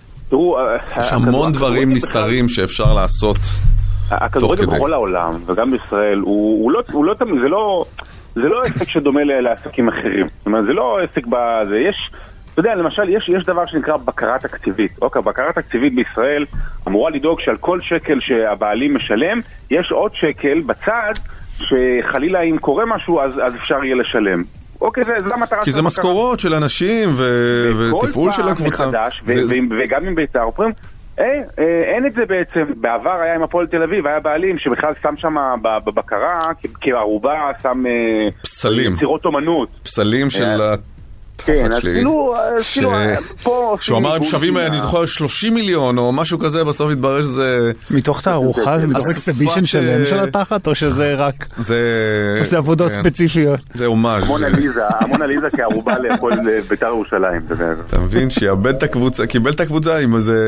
C: יש המון דברים נסתרים שאפשר לעשות.
H: הכדורגל בכל העולם, וגם בישראל, הוא לא, הוא לא, זה לא, זה לא עסק שדומה לעסקים אחרים. זאת אומרת, זה לא עסק בזה, יש, אתה יודע, למשל, יש, יש דבר שנקרא בקרה תקציבית. אוקיי, בקרה תקציבית בישראל אמורה לדאוג שעל כל שקל שהבעלים משלם, יש עוד שקל בצד, שחלילה אם קורה משהו, אז, אז אפשר יהיה לשלם. אוקיי, זה, זה המטרה.
C: כי זה משכורות של אנשים ותפעול של הקבוצה.
H: מחדש, ו- ו- וגם עם בית"ר, אומרים, אה, אה, אין את זה בעצם. בעבר היה עם הפועל תל אביב, היה בעלים שבכלל שם שם בבקרה, כערובה שם
C: פסלים.
H: יצירות אומנות.
C: פסלים של...
H: כן, אז כאילו, כאילו, פה...
C: שהוא אמר, הם שווים, אני זוכר, שלושים מיליון, או משהו כזה, בסוף התברר שזה...
D: מתוך תערוכה, זה מתוך אקסבישן שלהם של התחת, או שזה רק...
C: זה...
D: או שזה עבודות ספציפיות.
C: זה אומאז'.
H: המונליזה, המונליזה כערובה לאכול בית"ר ירושלים.
C: אתה מבין, שיאבד את הקבוצה, קיבל את הקבוצה עם איזה...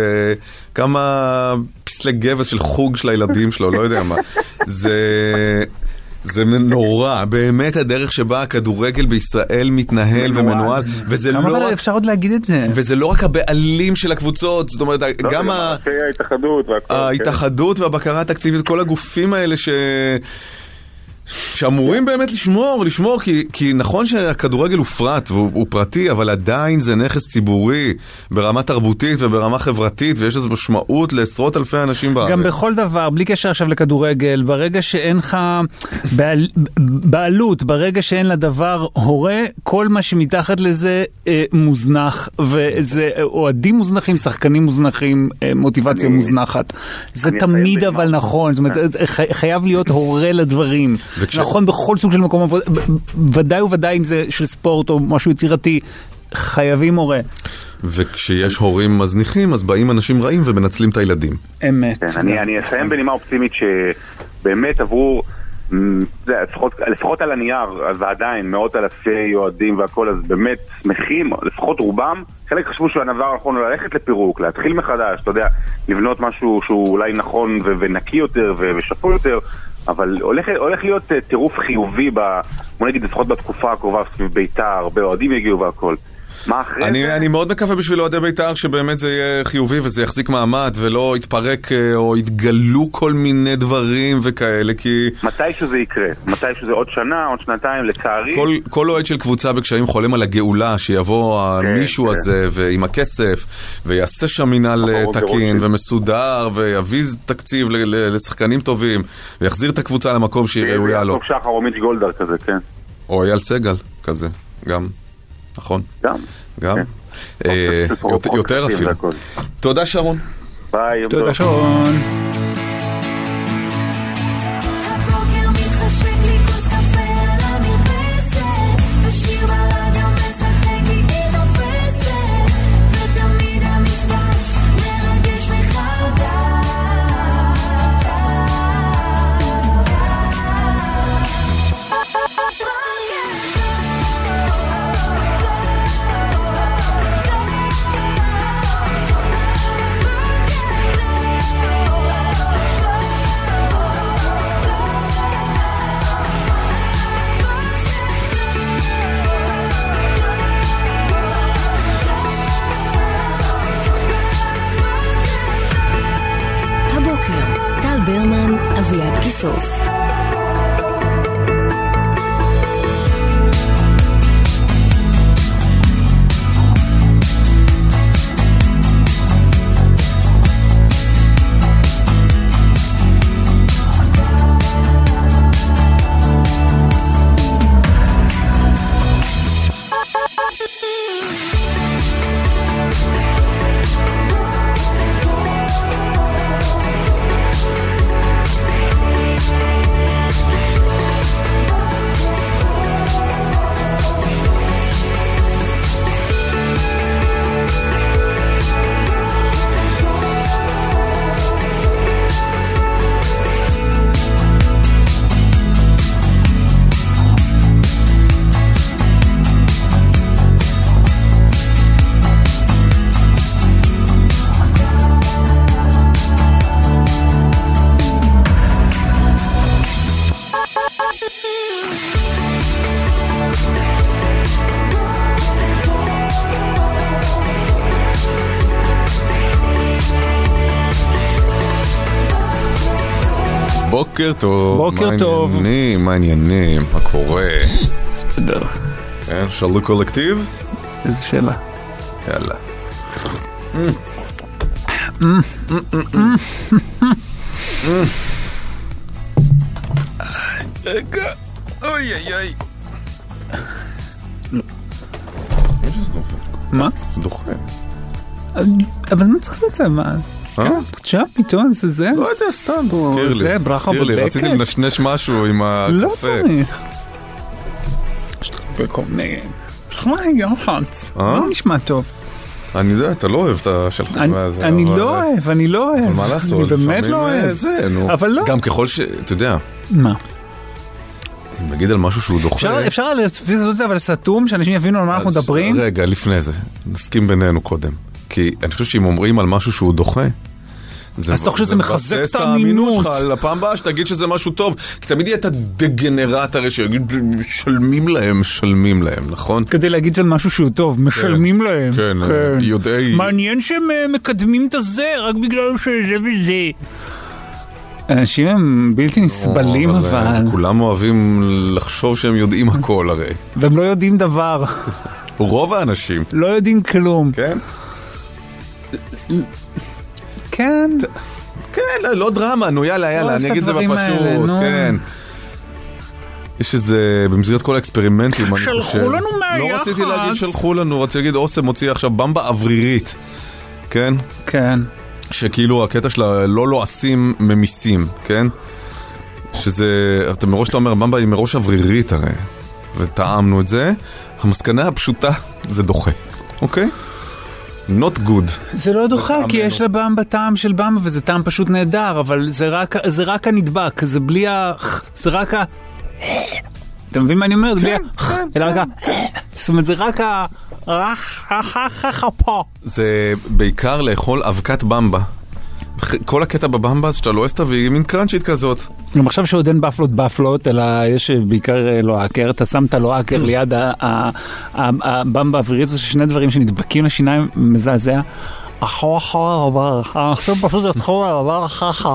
C: כמה פסלי גבס של חוג של הילדים שלו, לא יודע מה. זה... זה נורא, באמת הדרך שבה הכדורגל בישראל מתנהל ומנוהל, וזה לא...
D: כמה אפשר עוד להגיד את זה?
C: וזה לא רק הבעלים של הקבוצות, זאת אומרת, גם ההתאחדות והבקרה התקציבית, כל הגופים האלה ש... שאמורים באמת לשמור, לשמור, כי, כי נכון שהכדורגל הוא פרט והוא הוא פרטי, אבל עדיין זה נכס ציבורי ברמה תרבותית וברמה חברתית, ויש איזו משמעות לעשרות אלפי אנשים בארץ.
D: גם בכל דבר, בלי קשר עכשיו לכדורגל, ברגע שאין לך בעל, בעלות, ברגע שאין לדבר הורה, כל מה שמתחת לזה אה, מוזנח, וזה אוהדים מוזנחים, שחקנים מוזנחים, אה, מוטיבציה אני, מוזנחת. זה תמיד אבל מה. נכון, זאת אומרת, חייב להיות הורה לדברים. וכש... נכון, בכל סוג של מקום עבודה, ודאי וודאי אם זה של ספורט או משהו יצירתי, חייבים הורה.
C: וכשיש הורים מזניחים, אז באים אנשים רעים ומנצלים את הילדים.
D: אמת.
H: כן, אני, אני אסיים בנימה אופטימית שבאמת עברו, זה, לפחות, לפחות על הנייר, אז עדיין מאות אלפי יועדים והכל, אז באמת שמחים, לפחות רובם, חלק חשבו שהדבר נכון ללכת לפירוק, להתחיל מחדש, אתה יודע, לבנות משהו שהוא אולי נכון ו- ונקי יותר ו- ושפוי יותר, אבל הולך, הולך להיות טירוף חיובי, ב, בוא נגיד לפחות בתקופה הקרובה סביב ביתר, הרבה אוהדים יגיעו והכל. מה אחרי
C: אני,
H: זה?
C: אני מאוד מקווה בשביל אוהדי בית"ר שבאמת זה יהיה חיובי וזה יחזיק מעמד ולא יתפרק או יתגלו כל מיני דברים וכאלה, כי
H: מתי שזה יקרה? מתי שזה עוד שנה, עוד שנתיים, לצערי?
C: כל, כל אוהד של קבוצה בקשיים חולם על הגאולה, שיבוא
H: כן,
C: המישהו
H: כן. הזה
C: ועם הכסף ויעשה שם מנהל תקין ומסודר ויביז תקציב ל- ל- לשחקנים טובים ויחזיר את הקבוצה למקום שהיא ראויה לו.
H: טוב שחר או מיץ' גולדהר כזה, כן.
C: או אייל סגל כזה, גם. נכון?
H: גם.
C: גם?
H: כן.
C: אה, יותר- יותר אפילו. תודה שרון.
H: ביי. יום
D: תודה
H: טוב.
D: שרון.
I: הבוקר מתחשק לי כוס קפה על המרפסת, ושיר ברדיו משחק איתי תופסת, ותמיד המפגש מרגש מחדש.
E: הבוקר, טל ברמן, אביעד קיסוס.
C: בוקר טוב.
D: בוקר
C: מה
D: טוב.
C: העניינים? מה העניינים? מה קורה?
D: בסדר.
C: כן, שלו קולקטיב?
D: איזו שאלה.
C: יאללה.
D: רגע. אוי אוי אוי. מה?
C: זה דוחה.
D: אבל מה צריך לצאת? מה?
C: אה?
D: עכשיו פתאום זה זה?
C: לא יודע, סתם, תזכיר לי.
D: זה ברכה
C: תזכיר לי,
D: בודקת?
C: רציתי לנשנש משהו עם הקפה.
D: לא צריך. יש לך בכל מיני... שכמה יחץ.
C: אה?
D: לא נשמע טוב.
C: אני יודע, אתה לא אוהב את השלחמה
D: אני
C: הזה.
D: אני
C: אבל-
D: לא אוהב, אני לא אוהב.
C: אבל מה לעשות?
D: אני באמת
C: לפעמים,
D: לא
C: אה,
D: אוהב.
C: זה, נו.
D: אבל לא.
C: גם ככל ש... אתה יודע,
D: מה?
C: אם נגיד על משהו שהוא דוחה...
D: אפשר אפשר לעשות את זה אבל סתום, שאנשים יבינו על מה אנחנו
C: אז
D: מדברים?
C: רגע, לפני זה, נסכים בינינו קודם. כי אני חושב שאם אומרים על משהו שהוא דוחה, זה
D: אז אתה חושב שזה מחזק
C: מבסס
D: את האמינות.
C: שלך לפעם הבאה שתגיד שזה משהו טוב. כי תמיד יהיה את הדגנרט הרי שיגיד, משלמים להם, משלמים להם, נכון?
D: כדי להגיד על משהו שהוא טוב, משלמים להם.
C: כן, יודעי...
D: מעניין שהם אה, מקדמים את הזה רק בגלל שזה וזה. אנשים הם בלתי נסבלים
C: אבל, אה,
D: אבל,
C: כולם אוהבים לחשוב שהם יודעים הכל הרי.
D: והם לא יודעים דבר.
C: רוב האנשים.
D: לא יודעים כלום.
C: כן?
D: כן.
C: כן, לא, לא דרמה, נו יאללה, יאללה,
D: אוהב
C: אני
D: את
C: אגיד את זה
D: הדברים
C: בפשוט,
D: האלה, נו.
C: כן. יש איזה, במסגרת כל האקספרימנטים, אני חושב...
D: שלחו לנו מהיח"צ.
C: לא רציתי להגיד שלחו לנו, רציתי להגיד אוסם מוציא עכשיו במבה אוורירית, כן?
D: כן.
C: שכאילו הקטע שלה לא לועסים ממיסים, כן? שזה, אתה מראש אתה אומר, במבה היא מראש אוורירית הרי, וטעמנו את זה, המסקנה הפשוטה זה דוחה, אוקיי? not good.
D: זה לא דוחה, כי יש לבמבה טעם של במבה, וזה טעם פשוט נהדר, אבל זה רק, זה רק הנדבק, זה בלי ה... זה רק ה... אתה מבין מה אני אומר? זה בלי ה... אלא רק ה... זאת אומרת, זה רק ה...
C: זה בעיקר לאכול אבקת במבה. כל הקטע בבמבה, שאתה לא אסתה, והיא מין קרנצ'ית כזאת.
D: גם עכשיו שעוד אין בפלות בפלות, אלא יש בעיקר לא האקר, אתה שמת לא האקר ליד הבמבה האווירית, זה שני דברים שנדבקים לשיניים מזעזע. אחו אחו הרבר, עכשיו פשוט התחור הרבר אחכה.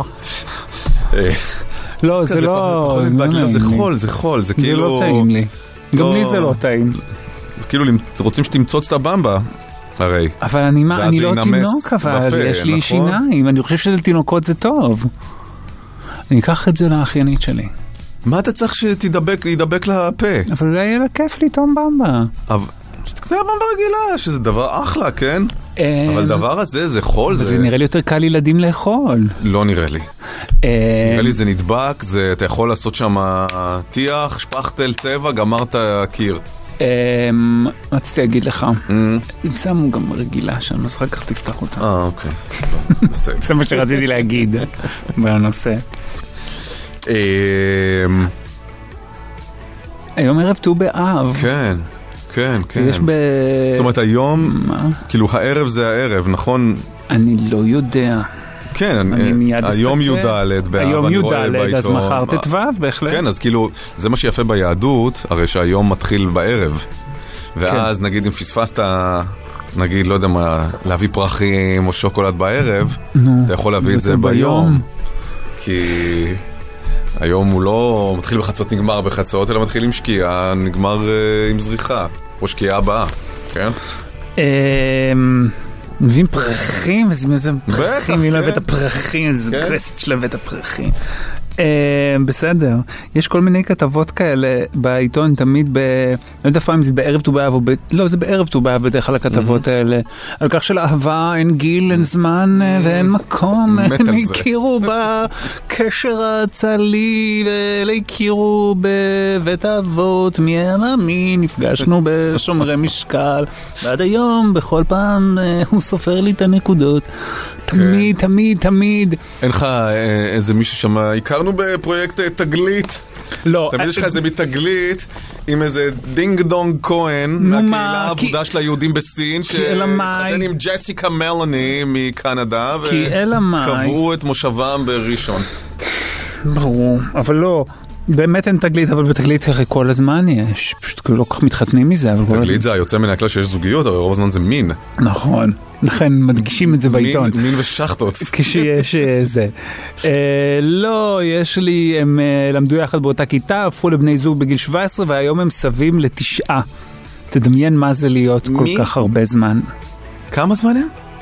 D: לא, זה לא...
C: זה חול, זה חול, זה כאילו...
D: זה לא טעים לי. גם לי זה לא טעים.
C: כאילו רוצים שתמצוץ את הבמבה. הרי.
D: אבל אני, מה, אני לא תינוק, אבל בפה, יש לי נכון? שיניים, אני חושב שלתינוקות זה טוב. אני אקח את זה לאחיינית שלי.
C: מה אתה צריך שתדבק, ידבק לפה?
D: אבל אולי יהיה לה כיף לטעום במבה.
C: אבל שתקנה במבה רגילה, שזה דבר אחלה, כן? אבל דבר הזה, זה חול.
D: אבל
C: זה...
D: זה נראה לי יותר קל ילדים לאכול.
C: לא נראה לי. נראה לי זה נדבק, זה, אתה יכול לעשות שם תיח, שפחתל, צבע, גמרת קיר.
D: רציתי להגיד לך, אם שמו גם רגילה שם, אז אחר כך תפתח אותה.
C: אה, אוקיי.
D: זה מה שרציתי להגיד בנושא. היום ערב ט"ו באב.
C: כן, כן, כן.
D: יש ב...
C: זאת אומרת, היום, כאילו הערב זה הערב, נכון?
D: אני לא יודע.
C: כן, היום י' ד' באב,
D: היום י' ד', אז מחר ט"ו בהחלט.
C: כן, אז כאילו, זה מה שיפה ביהדות, הרי שהיום מתחיל בערב. ואז נגיד אם פספסת, נגיד, לא יודע מה, להביא פרחים או שוקולד בערב, אתה יכול להביא את זה ביום. כי היום הוא לא מתחיל בחצות נגמר בחצות, אלא מתחיל עם שקיעה, נגמר עם זריחה, או שקיעה הבאה, כן?
D: מביאים פרחים, איזה פרחים, מי לא הבאת הפרחים, איזה קרסת של הבאת הפרחים. בסדר, יש כל מיני כתבות כאלה בעיתון, תמיד ב... לא יודע פעם אם זה בערב ט"ו באב או ב... לא, זה בערב ט"ו באב בדרך כלל הכתבות האלה, על כך שלאהבה אין גיל, אין זמן ואין מקום, הם הכירו בקשר הצלי, ואלה הכירו בבית האבות, מי המאמין, נפגשנו בשומרי משקל, ועד היום בכל פעם הוא סופר לי את הנקודות, תמיד, תמיד, תמיד.
C: אין לך איזה מישהו שם, הכרנו בפרויקט תגלית.
D: לא.
C: תמיד יש לך איזה מתגלית עם איזה דינג דונג כהן, מהקהילה העבודה של היהודים בסין, שהתחתן עם ג'סיקה מלני מקנדה, וקבעו את מושבם בראשון.
D: ברור, אבל לא. באמת אין תגלית, אבל בתגלית כל הזמן יש. פשוט לא כל כך מתחתנים מזה.
C: תגלית זה היוצא מן הכלל שיש זוגיות, אבל רוב הזמן זה מין.
D: נכון. לכן מדגישים את זה בעיתון.
C: מין ושחטות.
D: כשיש זה. לא, יש לי, הם למדו יחד באותה כיתה, הפכו לבני זוג בגיל שבע עשרה, והיום הם סבים לתשעה. תדמיין מה זה להיות כל כך הרבה זמן.
C: כמה זמן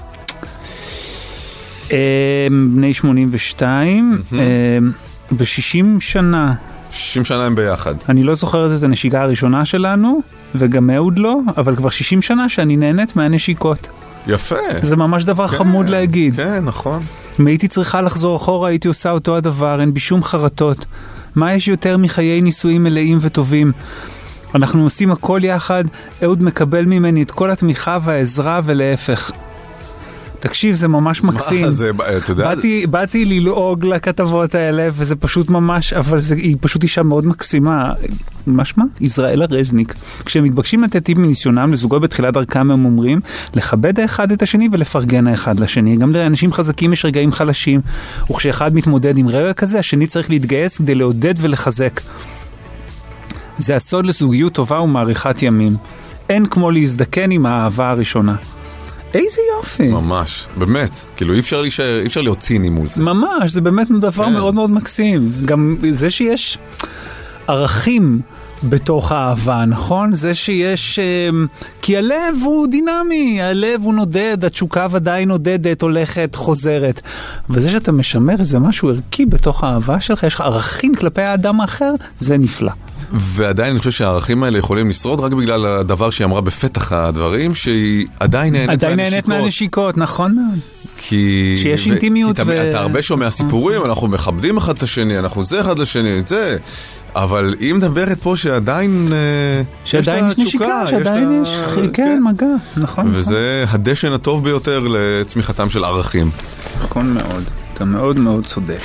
C: הם?
D: בני שמונים ושתיים. ב-שישים שנה.
C: שישים שנה הם ביחד.
D: אני לא זוכרת את הנשיקה הראשונה שלנו, וגם אהוד לא, אבל כבר שישים שנה שאני נהנית מהנשיקות.
C: יפה.
D: זה ממש דבר כן, חמוד להגיד.
C: כן, נכון.
D: אם הייתי צריכה לחזור אחורה, הייתי עושה אותו הדבר, אין בי שום חרטות. מה יש יותר מחיי נישואים מלאים וטובים? אנחנו עושים הכל יחד, אהוד מקבל ממני את כל התמיכה והעזרה ולהפך. תקשיב, זה ממש מקסים.
C: מה זה, אתה יודע?
D: באתי, באתי ללעוג לכתבות האלה, וזה פשוט ממש, אבל זה, היא פשוט אישה מאוד מקסימה. מה שמה? יזרעאלה רזניק. כשהם מתבקשים לתת טיפ מניסיונם לזוגות בתחילת דרכם, הם אומרים, לכבד האחד את השני ולפרגן האחד לשני. גם לאנשים חזקים יש רגעים חלשים, וכשאחד מתמודד עם רגע כזה, השני צריך להתגייס כדי לעודד ולחזק. זה הסוד לזוגיות טובה ומעריכת ימים. אין כמו להזדקן עם האהבה הראשונה. איזה יופי.
C: ממש, באמת. כאילו אי אפשר להישאר, אי אפשר להיות ציני מול זה.
D: ממש, זה באמת דבר כן. מאוד מאוד מקסים. גם זה שיש ערכים בתוך האהבה, נכון? זה שיש... כי הלב הוא דינמי, הלב הוא נודד, התשוקה ודאי נודדת, הולכת, חוזרת. וזה שאתה משמר איזה משהו ערכי בתוך האהבה שלך, יש לך ערכים כלפי האדם האחר, זה נפלא.
C: ועדיין אני חושב שהערכים האלה יכולים לשרוד רק בגלל הדבר שהיא אמרה בפתח הדברים, שהיא עדיין נהנית
D: עדיין נהנית מהנשיקות, נכון מאוד.
C: כי...
D: שיש אינטימיות ו...
C: אתה הרבה שומע סיפורים, אנחנו מכבדים אחד את השני, אנחנו זה אחד לשני, זה... אבל היא מדברת פה שעדיין
D: שעדיין יש נשיקה, שעדיין יש, כן, מגע, נכון.
C: וזה הדשן הטוב ביותר לצמיחתם של ערכים.
D: נכון מאוד, אתה מאוד מאוד צודק.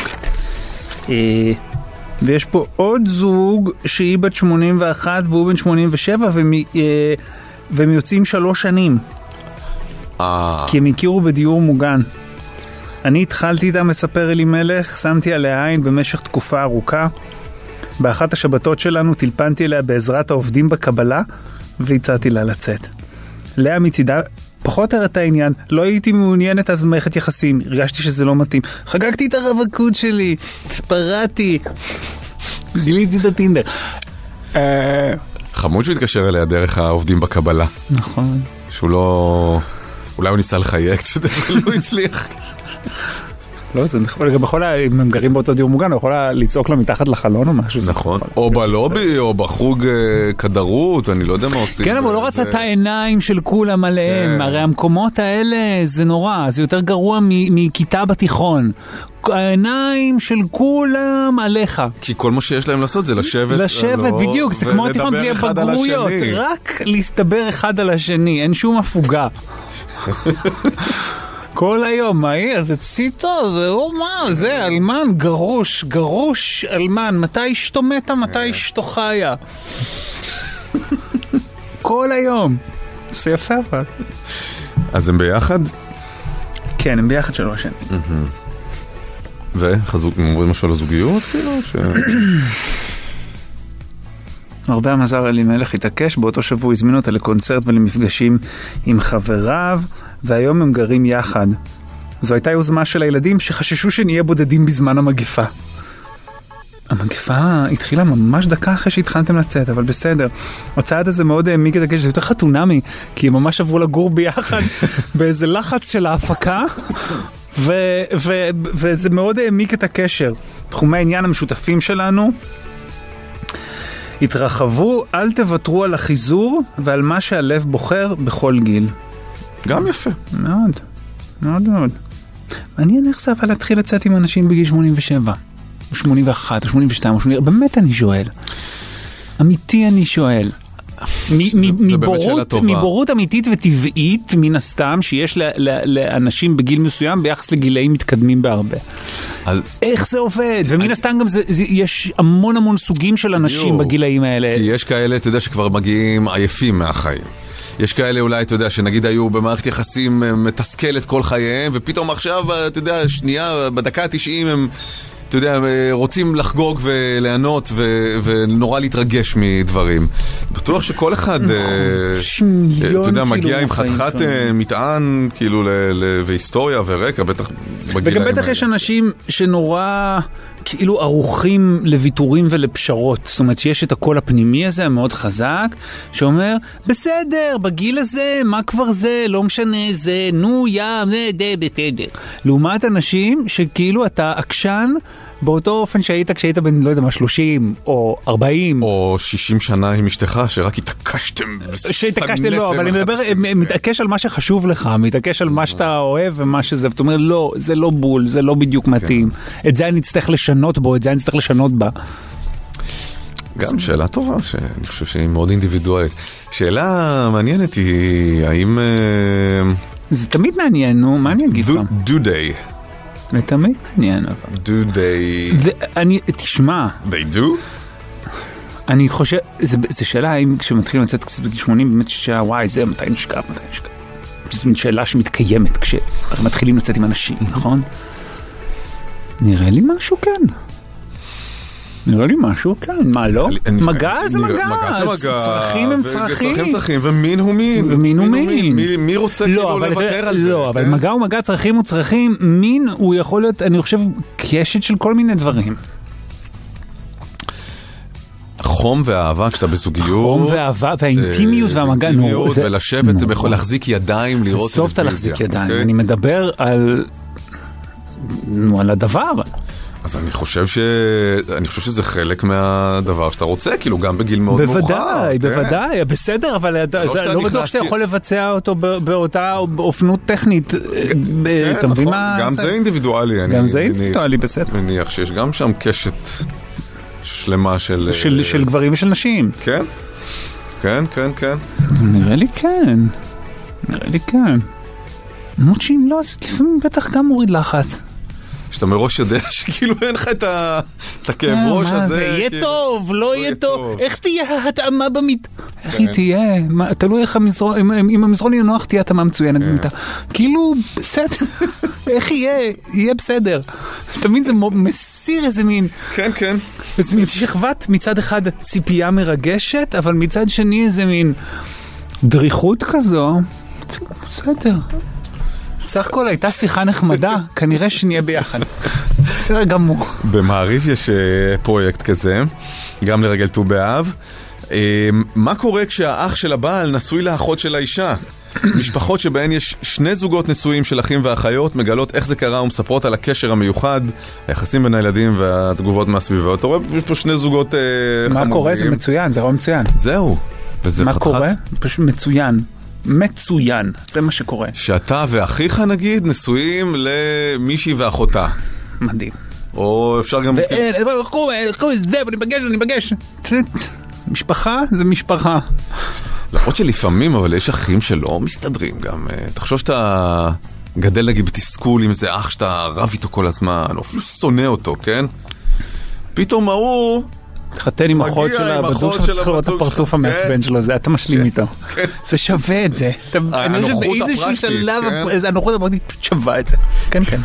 D: ויש פה עוד זוג שהיא בת שמונים ואחת והוא בן שמונים ושבע, והם יוצאים שלוש שנים. כי הם הכירו בדיור מוגן. אני התחלתי איתה, מספר אלימלך, שמתי עליה עין במשך תקופה ארוכה. באחת השבתות שלנו טלפנתי אליה בעזרת העובדים בקבלה, והצעתי לה לצאת. לאה מצידה פחות הראת העניין, לא הייתי מעוניינת אז במערכת יחסים, הרגשתי שזה לא מתאים. חגגתי את הרווקות שלי, התפרעתי, גיליתי את הטינדר.
C: חמוד שהוא התקשר אליה דרך העובדים בקבלה.
D: נכון.
C: שהוא לא... אולי הוא ניסה לחייק, אבל לא הצליח.
D: לא, זה נכון, בכל ה... אם הם גרים באותו דיור מוגן, הוא יכול לצעוק לה מתחת לחלון או משהו.
C: נכון, או בלובי, או בחוג כדרות, אני לא יודע מה עושים.
D: כן, אבל הוא לא רצה את העיניים של כולם עליהם, הרי המקומות האלה זה נורא, זה יותר גרוע מכיתה בתיכון. העיניים של כולם עליך.
C: כי כל מה שיש להם לעשות זה לשבת.
D: לשבת, בדיוק, זה כמו התיכון בלי הבגרויות, רק להסתבר אחד על השני, אין שום הפוגה. כל היום, מה היא? אז הציטו, זהו מה, זה אלמן, גרוש, גרוש, אלמן, מתי אשתו מתה, מתי אשתו חיה. כל היום. זה יפה אבל.
C: אז הם ביחד?
D: כן, הם ביחד שלוש שנים.
C: וחזוק, הם אומרים משהו על הזוגיות, כאילו?
D: הרבה המזל אלימלך התעקש, באותו שבוע הזמינו אותה לקונצרט ולמפגשים עם חבריו, והיום הם גרים יחד. זו הייתה יוזמה של הילדים שחששו שנהיה בודדים בזמן המגפה. המגפה התחילה ממש דקה אחרי שהתחלתם לצאת, אבל בסדר. הצעד הזה מאוד העמיק את הקשר, זה יותר חתונמי, כי הם ממש עברו לגור ביחד באיזה לחץ של ההפקה, ו- ו- וזה מאוד העמיק את הקשר. תחומי העניין המשותפים שלנו התרחבו, אל תוותרו על החיזור ועל מה שהלב בוחר בכל גיל.
C: גם יפה.
D: מאוד, מאוד מאוד. מעניין איך זה אבל להתחיל לצאת עם אנשים בגיל שמונים ושבע, או שמונים ואחת, או שמונים ושתיים, או שמונים... באמת אני שואל. אמיתי אני שואל. מבורות אמיתית וטבעית, מן הסתם, שיש לאנשים בגיל מסוים ביחס לגילאים מתקדמים בהרבה. איך זה עובד? ומן הסתם גם יש המון המון סוגים של אנשים בגילאים האלה.
C: כי יש כאלה, אתה יודע, שכבר מגיעים עייפים מהחיים. יש כאלה אולי, אתה יודע, שנגיד היו במערכת יחסים מתסכלת כל חייהם, ופתאום עכשיו, אתה יודע, שנייה, בדקה ה-תשעים הם... אתה יודע, רוצים לחגוג וליהנות ונורא להתרגש מדברים. בטוח שכל אחד, אתה יודע, מגיע עם חתיכת מטען, כאילו, והיסטוריה ורקע, בטח בגילאים האלה.
D: וגם בטח יש אנשים שנורא, כאילו, ערוכים לוויתורים ולפשרות. זאת אומרת, שיש את הקול הפנימי הזה, המאוד חזק, שאומר, בסדר, בגיל הזה, מה כבר זה, לא משנה זה, נו, יא, זה, די, בסדר. לעומת אנשים שכאילו אתה עקשן, באותו אופן שהיית כשהיית בין, לא יודע מה, שלושים או ארבעים.
C: או שישים שנה עם אשתך, שרק התעקשתם
D: שהתעקשתם, לא, אבל אני מדבר, מתעקש על מה שחשוב לך, מתעקש על מה שאתה אוהב ומה שזה, ואתה אומר, לא, זה לא בול, זה לא בדיוק מתאים. את זה אני אצטרך לשנות בו, את זה אני אצטרך לשנות בה.
C: גם שאלה טובה, שאני חושב שהיא מאוד אינדיבידואלית. שאלה מעניינת היא, האם...
D: זה תמיד מעניין, נו, מה אני אגיד לך?
C: Do they?
D: זה תמיד מעניין, אבל.
C: Do they?
D: אני, תשמע.
C: They do?
D: אני חושב, זו שאלה, האם כשמתחילים לצאת קצת בגיל שמונים, באמת שאלה, וואי, זה מתי נשכב, מתי נשכב. זו שאלה שמתקיימת כשמתחילים לצאת עם אנשים, נכון? נראה לי משהו כן. נראה לי משהו, כן, מה לא? מגע זה מגע, צרכים הם צרכים.
C: צרכים צרכים, ומין הוא מין.
D: ומין הוא מין.
C: מי רוצה כאילו לוותר על זה?
D: לא, אבל מגע הוא מגע, צרכים הוא צרכים, מין הוא יכול להיות, אני חושב, קשת של כל מיני דברים.
C: חום ואהבה כשאתה בזוגיות.
D: חום ואהבה והאינטימיות והמגע.
C: אינטימיות ולשבת, אתה יכול להחזיק ידיים, לראות טלוויזיה.
D: בסוף אתה להחזיק ידיים, אני מדבר על... על הדבר.
C: אז אני חושב ש... אני חושב שזה חלק מהדבר שאתה רוצה, כאילו גם בגיל מאוד מאוחר.
D: בוודאי, בוודאי, בסדר, אבל לא בטוח שאתה יכול לבצע אותו באותה אופנות טכנית. אתה מבין מה?
C: גם זה אינדיבידואלי.
D: גם זה אינדיבידואלי, בסדר.
C: מניח שיש גם שם קשת שלמה של...
D: של, של גברים ושל נשים.
C: כן, כן, כן, כן.
D: נראה לי כן. נראה לי כן. למרות שאם לא, אז לפעמים בטח גם מוריד לחץ.
C: שאתה מראש יודע שכאילו אין לך את הכאב ראש הזה.
D: יהיה טוב, לא יהיה טוב. איך תהיה ההתאמה במיטה? איך היא תהיה? תלוי איך המזרון, אם המזרון יהיה נוח, תהיה התאמה מצוינת במיטה. כאילו, בסדר. איך יהיה? יהיה בסדר. תמיד זה מסיר איזה מין...
C: כן, כן.
D: איזה מין שכבת, מצד אחד ציפייה מרגשת, אבל מצד שני איזה מין דריכות כזו. בסדר. בסך הכל הייתה שיחה נחמדה, כנראה שנהיה ביחד. בסדר גמור.
C: במעריב יש פרויקט כזה, גם לרגל ט"ו באב. מה קורה כשהאח של הבעל נשוי לאחות של האישה? משפחות שבהן יש שני זוגות נשואים של אחים ואחיות מגלות איך זה קרה ומספרות על הקשר המיוחד, היחסים בין הילדים והתגובות מהסביבה. אתה רואה, יש פה שני זוגות חמודים.
D: מה קורה? זה מצוין, זה רעיון מצוין.
C: זהו.
D: מה קורה? פשוט מצוין. מצוין, זה מה שקורה.
C: שאתה ואחיך נגיד נשואים למישהי ואחותה.
D: מדהים.
C: או אפשר גם...
D: ואין, קחו את זה, ואני בגש, אני בגש. משפחה זה משפחה.
C: למרות שלפעמים, אבל יש אחים שלא מסתדרים גם. תחשוב שאתה גדל נגיד בתסכול עם איזה אח שאתה רב איתו כל הזמן, או אפילו שונא אותו, כן? פתאום ההוא...
D: תחתן עם אחות של הבת זוג שלך, צריך לראות את הפרצוף המעצבן שלו, זה אתה משלים איתו. זה שווה את זה.
C: הנוחות הפרקטית.
D: הנוחות הפרקטית פשוט שווה את זה. כן, כן.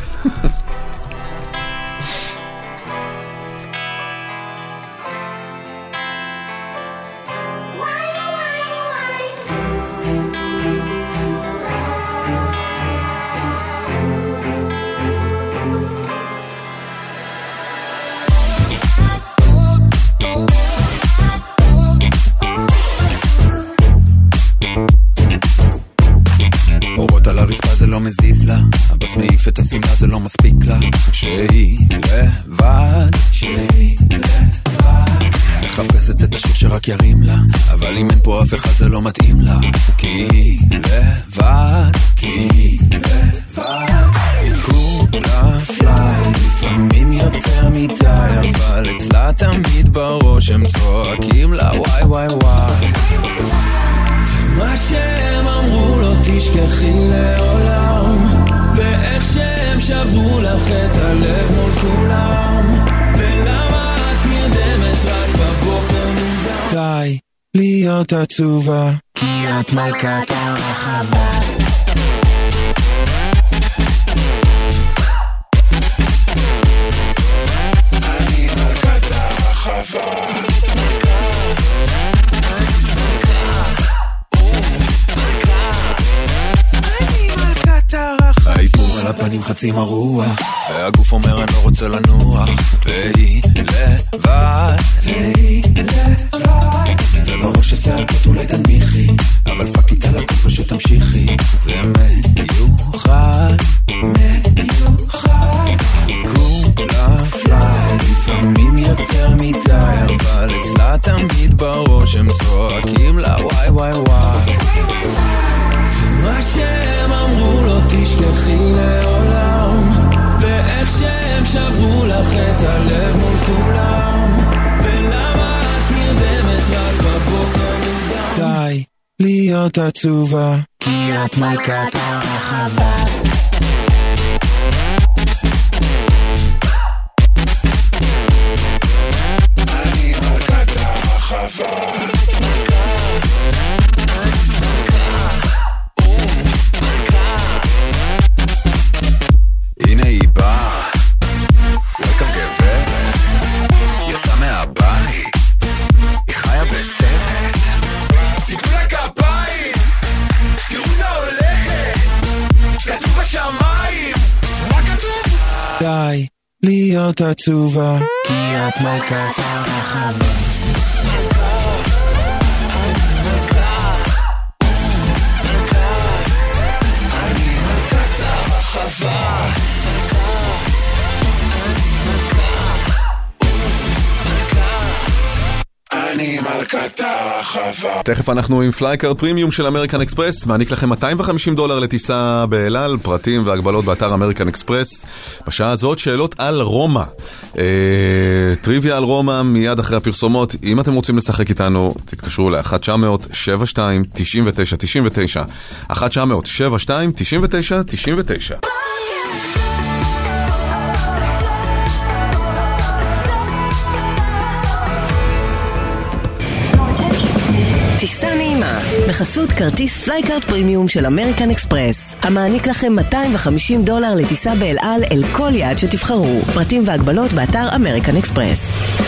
J: לא מזיז לה, הבס מעיף את השמלה זה לא מספיק לה, שהיא לבד, שהיא לבד מחפשת את השוק שרק ירים לה, אבל אם אין פה אף אחד זה לא מתאים לה, כי היא לבד, כי היא לבד היא כולה פליי, לפעמים יותר מדי, אבל אצלה תמיד בראש הם צועקים לה וואי וואי וואי, ומה שהם אמרו לו תשכחי לעולם, ואיך שהם שברו לך את הלב מול כולם, ולמה את נרדמת רק בבוקר מוקדם, די להיות עצובה, כי את מלכת הרחבה. אני מלכת הרחבה, האיפור על הפנים חצי מרוח, והגוף אומר אני לא רוצה לנוח, והיא לבד, והיא לבד ובראש הצעקות אולי תנמיכי, אבל פאקית על הכל פשוט תמשיכי, זה מיוחד, מיוחד היא כולה פליי, לפעמים יותר מדי, אבל אצלה תמיד בראש הם צועקים לה וואי וואי וואי, ומה שהם אמרו לו תשכחי לעולם, ואיך שהם שברו לך את הלב מול כולם, ולמה את נרדמת רק בבוקר מוקדם, די להיות עצובה, כי את מלכת הרחבה. אני מלכת הרחבה, הנה היא באה, וולקאם גברת, יצאה מהבית, היא חיה בסרט, תיתנו לה כפיים, תראו אותה הולכת, כתוב בשמיים, מה כתוב? די להיות עצובה, כי את מלכת הרחבה. אני מלכת הרחבה.
C: תכף אנחנו עם פלייקארד פרימיום של אמריקן אקספרס, מעניק לכם מאתיים וחמישים דולר לטיסה באל על, פרטים והגבלות באתר אמריקן אקספרס. בשעה הזאת שאלות על רומא, אה, טריוויה על רומא מיד אחרי הפרסומות. אם אתם רוצים לשחק איתנו, תתקשרו ל-אחת תשע מאות שבע שתיים תשעים ותשע תשעים ותשע, אחת תשע מאות שבע שתיים תשעים ותשע תשעים ותשע.
E: טיסה נעימה, בחסות כרטיס פלייקארד פרימיום של אמריקן אקספרס, המעניק לכם מאתיים וחמישים דולר לטיסה באל על אל כל יעד שתבחרו. פרטים והגבלות באתר אמריקן אקספרס.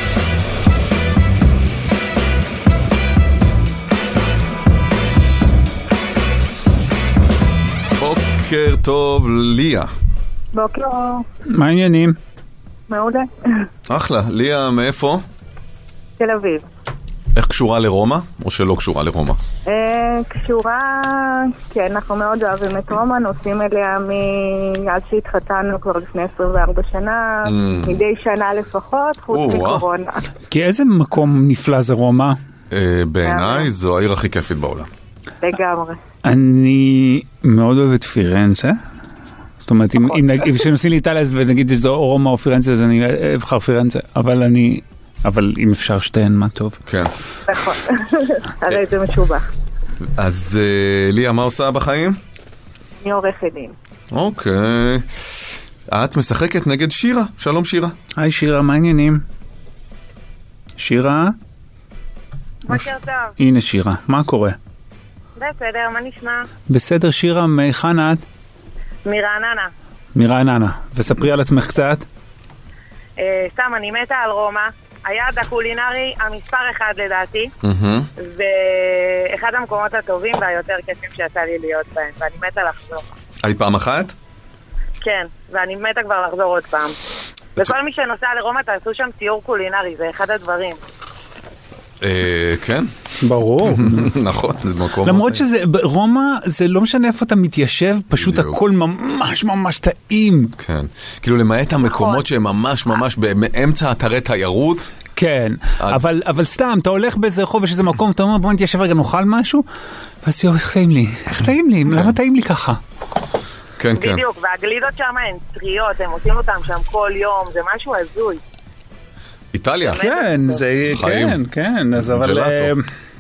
C: בוקר טוב, ליה.
F: בוקר.
D: מה העניינים?
F: מעולה.
C: אחלה. ליה, מאיפה?
F: תל אביב.
C: איך קשורה לרומא, או שלא קשורה לרומא?
F: אה, קשורה, כן, אנחנו מאוד אוהבים את רומא, נוסעים אליה מאז שהתחתנו כבר לפני עשרים וארבע שנה,
C: Mm.
F: מדי שנה לפחות, חוץ
C: או, וואה.
F: מקורונה.
D: כי איזה מקום נפלא זה רומא?
C: אה, בעיניי זו העיר הכי כיפית בעולם.
F: לגמרי.
D: אני מאוד אוהב את פירנצה. זאת אומרת, אם, אם, אם שנוסעים לאיטליה ונגיד שזו רומא או פירנצה, אז אני אבחר פירנצה, אבל אני... אבל אם אפשר שתיהן, מה טוב.
C: כן.
F: נכון. הרי זה משובח.
C: אז אה, ליה, מה עושה בחיים?
F: אני עורכת דין.
C: אוקיי. את משחקת נגד שירה. שלום שירה.
D: היי שירה, מה העניינים? שירה?
K: בוקר טוב.
D: הנה שירה, מה קורה?
K: בסדר, מה נשמע?
D: בסדר שירה, מהיכן את?
K: מרעננה.
D: מרעננה. וספרי על עצמך קצת.
K: אה, סתם, אני מתה על רומא. היעד הקולינרי המספר אחד לדעתי, ואחד המקומות הטובים והיותר כיפים שיצא לי להיות בהם, ואני מתה לחזור.
C: היית פעם אחת?
K: כן, ואני מתה כבר לחזור עוד פעם. וכל מי שנוסע לרומא תעשו שם ציור קולינרי, זה אחד הדברים.
C: אה, כן.
D: ברור.
C: נכון, זה מקום...
D: למרות שזה, רומא זה לא משנה איפה אתה מתיישב, פשוט הכל ממש ממש טעים.
C: כן. כאילו למעט המקומות שהם ממש ממש באמצע אתרי תיירות.
D: כן, אבל, אבל סתם, אתה הולך באיזה רחוב, יש איזה מקום, אתה אומר, בוא נתיישב רגע, נאכל משהו, ואז יואו, איך טעים לי? איך טעים לי? למה טעים לי ככה?
C: כן, כן.
K: בדיוק, והגלידות שם הן טריות, הם עושים אותם שם כל יום, זה משהו הזוי.
C: איטליה.
D: כן, זה, כן, כן, אז אבל...
C: ג'לאטו.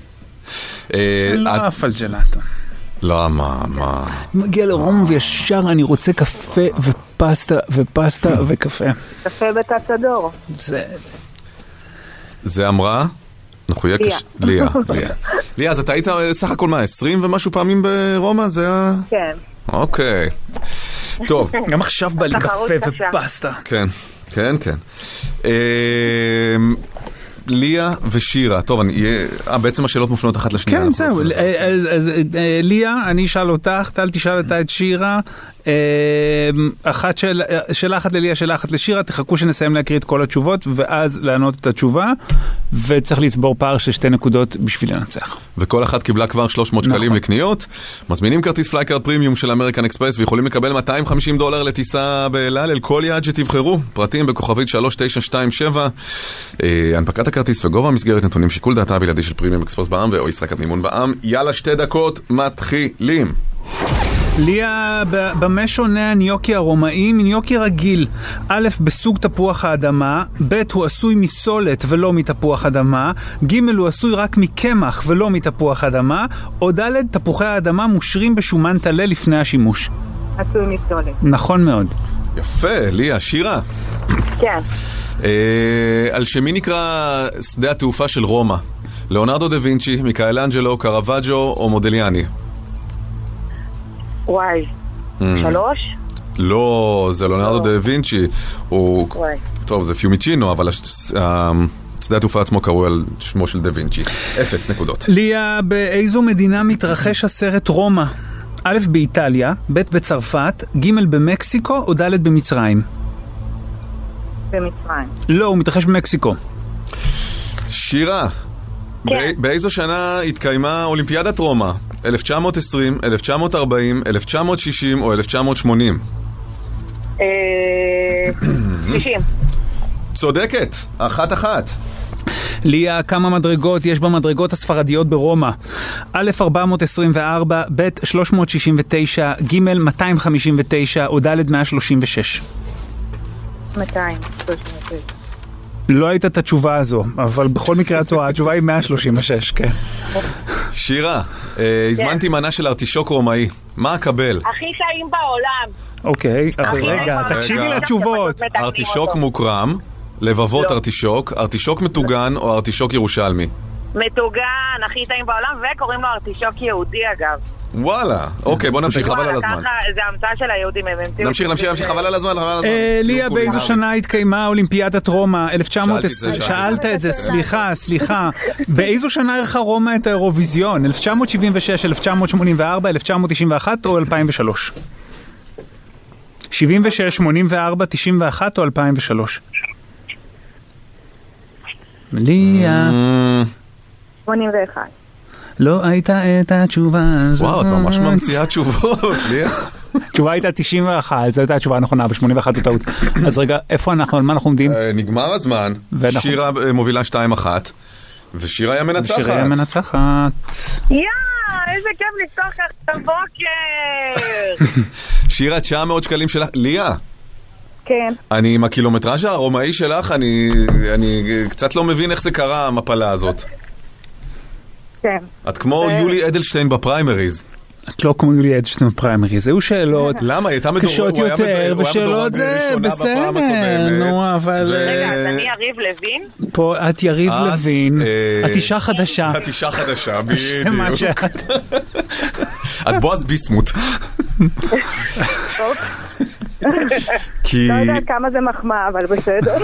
D: לא אף על ג'לאטו.
C: לא, מה, מה?
D: מגיע לרומא וישר אני רוצה קפה ופסטה ופסטה וקפה.
F: קפה בתצדור.
D: זה...
C: זה אמרה? אנחנו יהיה קש... ליה. ליה. ליה, אז אתה היית סך הכל מה, עשרים ומשהו פעמים ברומא? זה ה...
F: כן.
C: אוקיי. טוב.
D: גם עכשיו בא לי קפה ופסטה.
C: כן, כן, כן. ליה ושירה, טוב, בעצם השאלות מופנות אחת לשנייה.
D: כן, זהו, אז ליה, אני אשאל אותך, טל תשאל אותה את שירה, אחת שאלה אחת לליה, שאלה אחת לשירה, תחכו שנסיים להקריא את כל התשובות, ואז לענות את התשובה, וצריך לצבור פער של שתי נקודות בשביל לנצח.
C: וכל אחת קיבלה כבר שלוש מאות שקלים לקניות, מזמינים כרטיס פלייקארד פרימיום של אמריקן אקספרס, ויכולים לקבל מאתיים וחמישים דולר לטיסה באל על, אל כל יעד שתבחרו, פרטים בכוכבית שלוש תשע שתיים שבע, הנפקת הכרטיס וגובה המסגרת נתונים שיקול דעתה הבלעדי של פרימיום אקספרס בע"מ ואו ישראכרט מימון בע"מ. יאללה, שתי דקות, מתחילים.
D: ליה, במה שונה הניוקי הרומאי מניוקי רגיל? א', בסוג תפוח האדמה, ב', הוא עשוי מסולת ולא מתפוח אדמה, ג', הוא עשוי רק מקמח ולא מתפוח אדמה, או ד', תפוחי האדמה מושרים בשומן טלה לפני השימוש.
F: עשוי מסולת.
D: נכון מאוד.
C: יפה, ליה. שירה?
K: כן.
C: על שמי נקרא שדה התעופה של רומא? ליאונרדו דה וינצ'י, מיקאלנג'לו, קרוואג'ו או מודיליאני?
K: וואי, שלוש?
C: לא, זה ליאונרדו דה וינצ'י. טוב, זה פיומיצ'ינו, אבל שדה התעופה עצמו קראו על שמו של דה וינצ'י. אפס נקודות.
D: ליה, באיזו מדינה מתרחש הסרט רומא? א', באיטליה, ב', בצרפת, ג', במקסיקו או ד', במצרים?
F: במצרים.
D: לא, הוא מתרחש במקסיקו.
C: שירה,
K: כן.
C: באיזו שנה התקיימה אולימפיאדת רומא? אלף תשע מאות עשרים, אלף תשע מאות ארבעים, אלף תשע מאות שישים או אלף תשע מאות שמונים?
K: שישים.
C: צודקת, אחת אחת.
D: ליה, כמה מדרגות יש במדרגות הספרדיות ברומא? א' ארבע מאות עשרים וארבע, ב' שלוש מאות שישים ותשע, ג' מאתיים חמישים ותשע או ד' מאה שלושים ושש.
F: מאתיים שלושים ותשע.
D: לא הייתה את התשובה הזו, אבל בכל מקרה התשובה, התשובה היא מאה שלושים ושש, כן.
C: שירה, אה, הזמנתי מנה של ארטישוק רומאי. מה אקבל?
K: הכי טעים בעולם.
D: אוקיי, אבל רגע, תקשיבי לתשובות.
C: ארטישוק מוקרם, לבבות ארטישוק, ארטישוק מטוגן או ארטישוק ירושלמי?
K: מטוגן, הכי טעים בעולם, וקוראים לו ארטישוק יהודי אגב.
C: וואלה, אוקיי, בוא נמשיך, חבל על הזמן.
K: זה המצאה של היהודים, הם המציאו.
C: נמשיך, נמשיך, נמשיך, חבל על הזמן, חבל על הזמן.
D: ליה, באיזו שנה התקיימה אולימפיאדת רומא? אלף תשע מאות עשרים, שאלת את זה, סליחה, סליחה. באיזו שנה ערכה רומא את האירוויזיון? אלף תשע מאות שבעים ושש, אלף תשע מאות שמונים וארבע, אלף תשע מאות תשעים ואחת או אלפיים ושלוש? שבעים ושש, שמונים וארבע, תשעים ואחת או אלפיים ושלוש? ליה.
F: שמונים ואחת.
D: לא הייתה את התשובה הזאת.
C: וואו, את ממש ממציאה תשובות, ליה.
D: התשובה הייתה תשעים ואחת, זו הייתה התשובה הנכונה, ב-שמונים ואחת זו טעות. אז רגע, איפה אנחנו, על מה אנחנו עומדים?
C: נגמר הזמן, שירה מובילה שתיים אחת, ושירה היה מנצחת.
D: ושירה היה מנצחת.
K: יא, איזה כיף לפתוח כך את הבוקר.
C: שירה, תשע מאות שקלים שלך. ליה.
F: כן.
C: אני עם הקילומטראז' הרומאי שלך, אני, אני קצת לא מבין איך זה קרה, המפלה הזאת.
F: כן.
C: את כמו יולי אדלשטיין בפריימריז.
D: את לא כמו יולי אדלשטיין בפריימריז, היו שאלות
C: למה? היא הייתה
D: קשות יותר, ושאלות זה בסדר, נו, אבל...
K: רגע, אז אני יריב לוין?
D: פה את יריב לוין, את אישה חדשה.
C: את אישה חדשה, בדיוק.
D: זה מה שאת.
C: את בועז ביסמוט.
F: לא יודעת כמה זה מחמאה, אבל בסדר.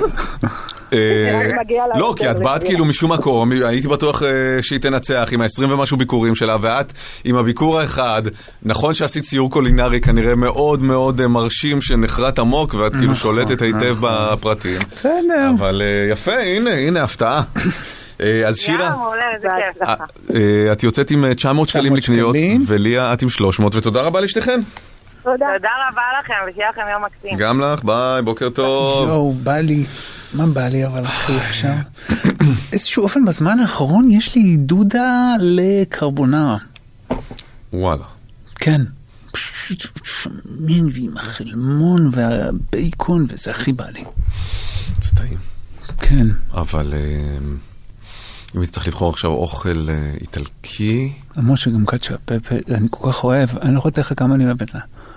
C: לא, כי את באת כאילו משום מקום, הייתי בטוח שהיא תנצח עם ה-עשרים ומשהו ביקורים שלה, ואת עם הביקור האחד, נכון שעשית ציור קולינרי כנראה מאוד מאוד מרשים שנחרט עמוק, ואת כאילו שולטת היטב בפרטים.
D: בסדר.
C: אבל יפה, הנה, הנה, הפתעה. אז שירה, את יוצאת עם תשע מאות שקלים לקניות, וליה את עם שלוש מאות, ותודה רבה לשתיכן.
K: תודה רבה לכם, ושיהיה לכם יום מקסים.
C: גם לך, ביי, בוקר טוב.
D: יואו, בא לי, מה בא לי אבל אחי עכשיו? איזשהו אופן בזמן האחרון יש לי דודה לקרבונרה.
C: וואלה.
D: כן. פשוט שמן ועם החלמון והבייקון, וזה הכי בא לי.
C: זה טעים.
D: כן.
C: אבל אם צריך לבחור עכשיו אוכל איטלקי...
D: למרות שגם קצ'ה פפה, אני כל כך אוהב, אני לא יכול לתת לך כמה אני אוהב את זה.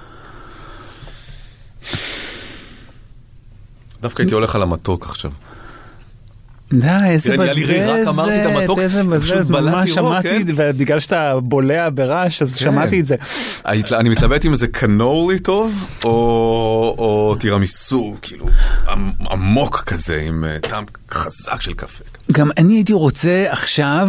C: דווקא הייתי הולך על המתוק עכשיו.
D: די, איזה בזבז,
C: רק אמרתי את המתוק,
D: איזה בזבז, ממש שמעתי, ובגלל שאתה בולע ברעש, אז שמעתי את זה.
C: אני מתלבט אם זה קנולי טוב, או תירמיסו, כאילו, עמוק כזה, עם טעם חזק של קפה.
D: גם אני הייתי רוצה עכשיו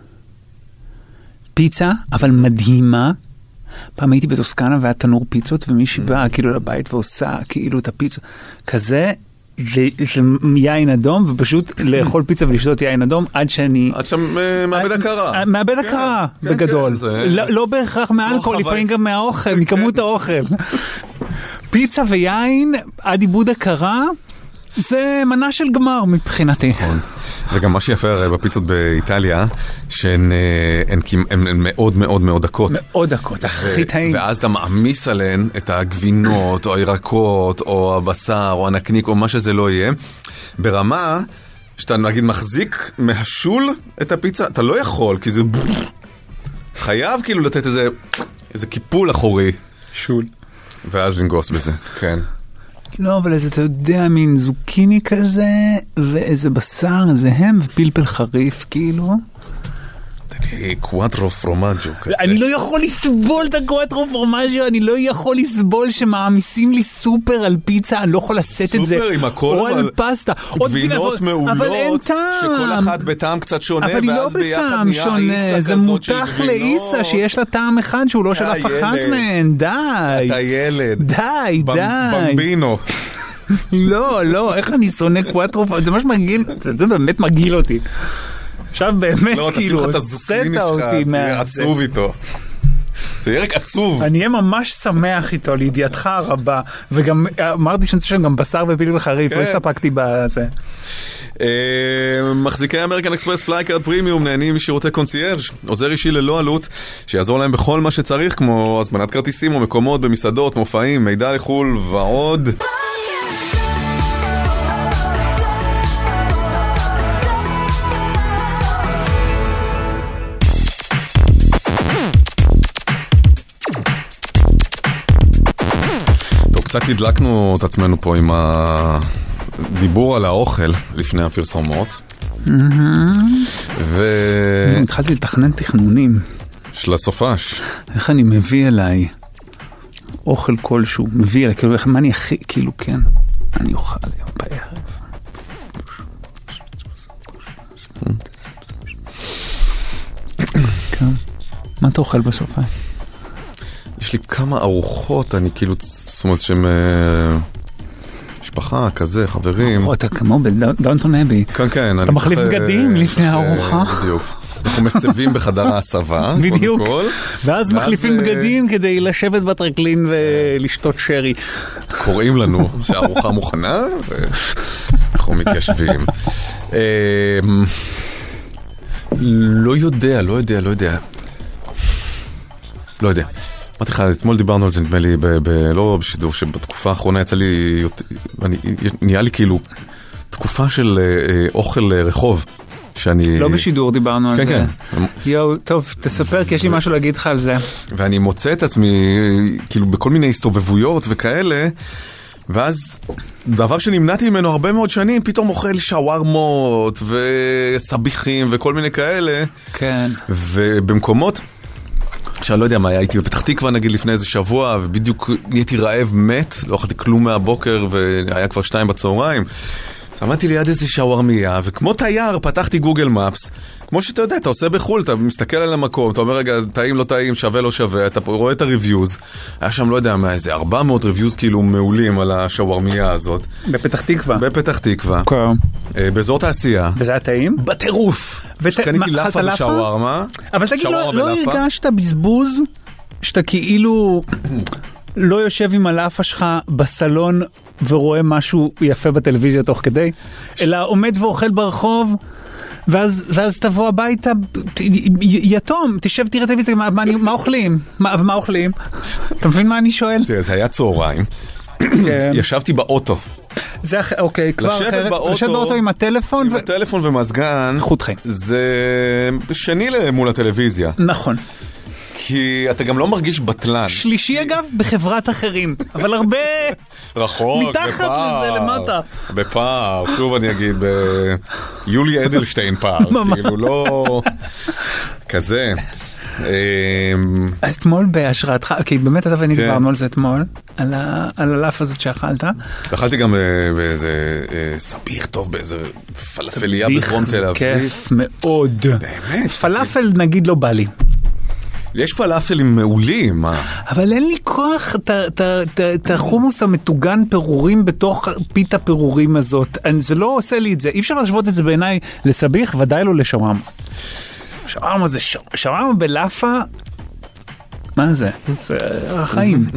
D: פיצה, אבל מדהימה. פעם הייתי בטוסקנה והיה תנור פיצות, ומישהי באה כאילו לבית ועושה כאילו את הפיצות כזה, ויין אדום, ופשוט לאכול פיצה ולשתות יין אדום עד שאני...
C: עד שאתה מאבד הכרה.
D: מאבד הכרה, בגדול. לא בהכרח מאלכוהול, לפעמים גם מהאוכל, מכמות האוכל. פיצה ויין עד איבוד הכרה, זה מנה של גמר מבחינתי.
C: וגם מה שיפה הרי בפיצות באיטליה, שהן הן, הן, הן מאוד מאוד מאוד דקות.
D: מאוד דקות, זה הכי טעים.
C: ואז אתה מעמיס עליהן את הגבינות, או הירקות, או הבשר, או הנקניק, או מה שזה לא יהיה. ברמה שאתה נגיד מחזיק מהשול את הפיצה, אתה לא יכול, כי זה... חייב כאילו לתת איזה, איזה קיפול אחורי.
D: שול.
C: ואז לנגוס בזה, כן.
D: לא, אבל איזה, אתה יודע, מין זוקיני כזה, ואיזה בשר, איזה הם, ופלפל חריף, כאילו.
C: קואטרו פרומאג'ו כזה.
D: אני לא יכול לסבול את הקואטרו פרומאג'ו, אני לא יכול לסבול שמעמיסים לי סופר על פיצה, אני לא יכול לשאת את זה.
C: סופר עם הכל,
D: או על פסטה.
C: גבינות מעולות, שכל אחת בטעם קצת שונה,
D: אבל היא לא בטעם שונה, זה מותח לאיסה שיש לה טעם אחד שהוא לא של אף אחת מהן, די.
C: אתה ילד.
D: די, די.
C: במבינו.
D: לא, לא, איך אני שונא קואטרו פרומאג'ו, זה ממש מגעיל, זה באמת מגעיל אותי. עכשיו באמת כאילו,
C: לא, תשים לך את הזוקיני שלך, תהיה עצוב איתו. זה ירק עצוב.
D: אני אהיה ממש שמח איתו, לידיעתך הרבה, וגם אמרתי שאני צריך גם בשר ופיל וחריף, לא הסתפקתי בזה.
C: מחזיקי אמריקן אקספרס פלייקארד פרימיום נהנים משירותי קונסיירג', עוזר אישי ללא עלות שיעזור להם בכל מה שצריך, כמו הזמנת כרטיסים או מקומות במסעדות, מופעים, מידע לחול ועוד. טוב, קצת הדלקנו את עצמנו פה עם הדיבור על האוכל לפני הפרסומות. ו...
D: התחלתי לתכנן תכנונים.
C: של הסופש.
D: איך אני מביא אליי אוכל כלשהו, מביא אליי, כאילו, מה אני הכי, כאילו, כן, אני אוכל היום בערב. כן. מה אתה אוכל בסופה?
C: יש לי כמה ארוחות, אני כאילו, זאת אומרת שהם משפחה, כזה, חברים.
D: ארוחות, כמו בדאונטון אבי.
C: כן, כן.
D: אתה מחליף בגדים לפני הארוחה.
C: בדיוק. אנחנו מסבים בחדר ההסבה.
D: בדיוק. ואז מחליפים בגדים כדי לשבת בטרקלין ולשתות שרי.
C: קוראים לנו שהארוחה מוכנה, ואנחנו מתיישבים. לא יודע, לא יודע, לא יודע. לא יודע. אמרתי לך, אתמול דיברנו על זה, נדמה לי, לא בשידור, שבתקופה האחרונה יצא לי, נהיה לי כאילו תקופה של אוכל רחוב, שאני...
D: לא בשידור דיברנו על זה.
C: כן, כן.
D: יואו, טוב, תספר, כי יש לי משהו להגיד לך על זה.
C: ואני מוצא את עצמי, כאילו, בכל מיני הסתובבויות וכאלה, ואז דבר שנמנעתי ממנו הרבה מאוד שנים, פתאום אוכל שווארמות וסביחים וכל מיני כאלה.
D: כן.
C: ובמקומות... שאני לא יודע מה, הייתי בפתח תקווה נגיד לפני איזה שבוע, ובדיוק נהייתי רעב מת, לא אכלתי כלום מהבוקר, והיה כבר שתיים בצהריים. אז עמדתי ליד איזה שווארמיה, וכמו תייר פתחתי גוגל מפס, כמו שאתה יודע, אתה עושה בחול, אתה מסתכל על המקום, אתה אומר רגע, טעים לא טעים, שווה לא שווה, אתה רואה את הריוויוז, היה שם לא יודע מה, איזה ארבע מאות ריוויוז כאילו מעולים על השווארמיה הזאת.
D: בפתח תקווה.
C: בפתח תקווה.
D: כן.
C: באזור תעשייה.
D: וזה היה טעים?
C: בטירוף. קניתי לאפה ושווארמה.
D: אבל תגיד, לא הרגשת בזבוז שאתה כאילו לא יושב עם הלאפה שלך בסלון ורואה משהו יפה בטלוויזיה תוך כדי, אלא עומד ואוכל ברחוב, ואז, ואז תבוא הביתה, יתום, תשב תראה טלוויזיה, מה, מה, מה אוכלים? מה, מה אוכלים? אתה מבין מה אני שואל?
C: תראה, זה היה צהריים. ישבתי באוטו.
D: זה אוקיי, כבר אחרת. לשבת באוטו עם הטלפון.
C: עם ו... הטלפון ומזגן.
D: חוט חיים.
C: זה שני מול הטלוויזיה.
D: נכון.
C: כי אתה גם לא מרגיש בטלן.
D: שלישי אגב בחברת אחרים, אבל הרבה
C: רחוק,
D: מתחת לזה למטה.
C: בפער, שוב אני אגיד, ביולי אדלשטיין פער, כאילו לא כזה.
D: אז אתמול בהשראתך, כי באמת אתה ואני דיברנו על זה אתמול, על הלאף הזאת שאכלת.
C: אכלתי גם באיזה סביח טוב, באיזה פלאפליה בדרום תל אביב.
D: כיף מאוד.
C: באמת?
D: פלאפל נגיד לא בא לי.
C: יש פלאפלים מעולים, מה?
D: אבל אין לי כוח, את החומוס המטוגן פירורים בתוך פיתה פירורים הזאת. זה לא עושה לי את זה. אי אפשר להשוות את זה בעיניי לסביח, ודאי לא לשווארמה. שווארמה זה שווארמה בלאפה. מה זה? זה החיים.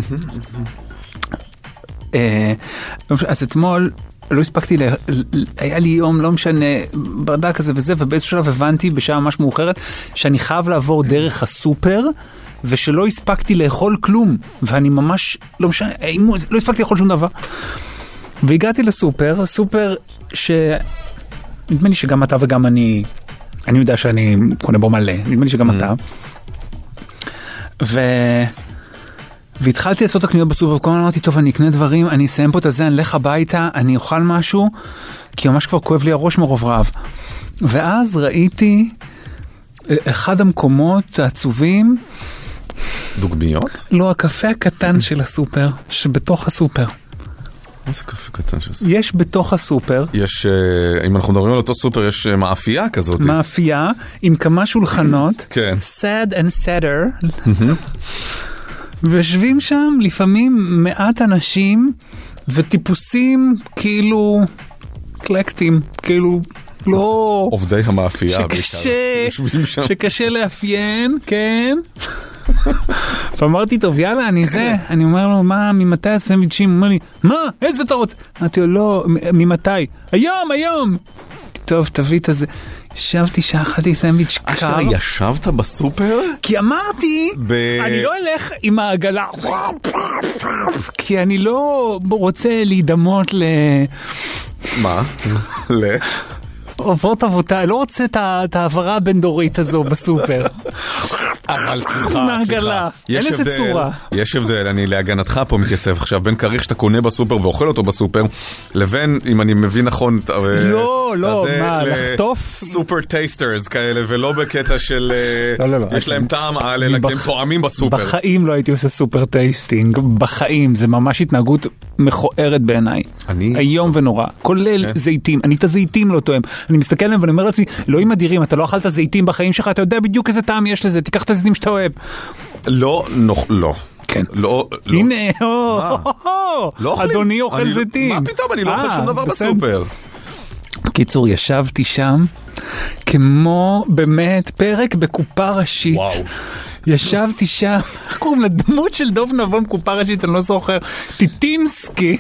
D: אז אתמול לא הספקתי, היה לי יום, לא משנה, ברדק כזה וזה, ובאיזשהו שלב הבנתי בשעה ממש מאוחרת, שאני חייב לעבור דרך הסופר, ושלא הספקתי לאכול כלום, ואני ממש, לא משנה, לא הספקתי לאכול שום דבר. והגעתי לסופר, סופר ש... נדמה לי שגם אתה וגם אני, אני יודע שאני קונה בו מלא, נדמה לי שגם אתה. ו... והתחלתי לעשות את הקניות בסופר, וכל הזמן אמרתי, טוב, אני אקנה דברים, אני אסיים פה את הזה, אני אלך הביתה, אני אוכל משהו, כי ממש כבר כואב לי הראש מרוב רעב. ואז ראיתי אחד המקומות העצובים.
C: דוגמיות?
D: לא, הקפה הקטן של הסופר, שבתוך הסופר.
C: מה זה קפה קטן של הסופר?
D: יש בתוך הסופר.
C: יש, אם אנחנו מדברים על אותו סופר, יש מאפייה כזאת.
D: מאפייה, עם כמה שולחנות.
C: כן.
D: sad and sadder. ויושבים שם לפעמים מעט אנשים וטיפוסים כאילו קלקטים, כאילו לא...
C: עובדי המאפייה.
D: שקשה, שקשה לאפיין, כן. ואמרתי, טוב, יאללה, אני זה. אני אומר לו, מה, ממתי הסנדוויצ'ים? הוא אומר לי, מה, איזה אתה רוצה? אמרתי לו, לא, ממתי? היום, היום. טוב, תביא את זה. ישבתי שאכלתי סנדוויץ' קר.
C: אשכרה ישבת בסופר?
D: כי אמרתי, אני לא אלך עם העגלה, כי אני לא רוצה להידמות ל...
C: מה? ל...
D: עוברות אבותיי, לא רוצה את העברה הבין-דורית הזו בסופר.
C: אבל סליחה, סליחה.
D: אין איזה צורה.
C: יש הבדל, אני להגנתך פה מתייצב עכשיו, בין כריך שאתה קונה בסופר ואוכל אותו בסופר, לבין, אם אני מבין נכון,
D: לא, לא, מה, לחטוף?
C: סופר טייסטרס כאלה, ולא בקטע של, יש להם טעם על, אלא כי הם טועמים בסופר.
D: בחיים לא הייתי עושה סופר טייסטינג, בחיים, זה ממש התנהגות מכוערת בעיניי. היום ונורא, כולל זיתים, אני את הזיתים לא טועם. אני מסתכל עליהם ואני אומר לעצמי, אלוהים אדירים, אתה לא אכלת זיתים בחיים שלך, אתה יודע בדיוק איזה טעם יש לזה, תיקח את הזיתים שאתה אוהב.
C: לא, לא.
D: כן.
C: לא, לא.
D: הנה, אדוני אוכל זיתים.
C: מה פתאום, אני לא אוכל שום דבר בסופר.
D: בקיצור, ישבתי שם, כמו באמת פרק בקופה ראשית.
C: וואו.
D: ישבתי שם, איך קוראים לדמות של דוב נבון קופה ראשית, אני לא זוכר, טיטינסקי.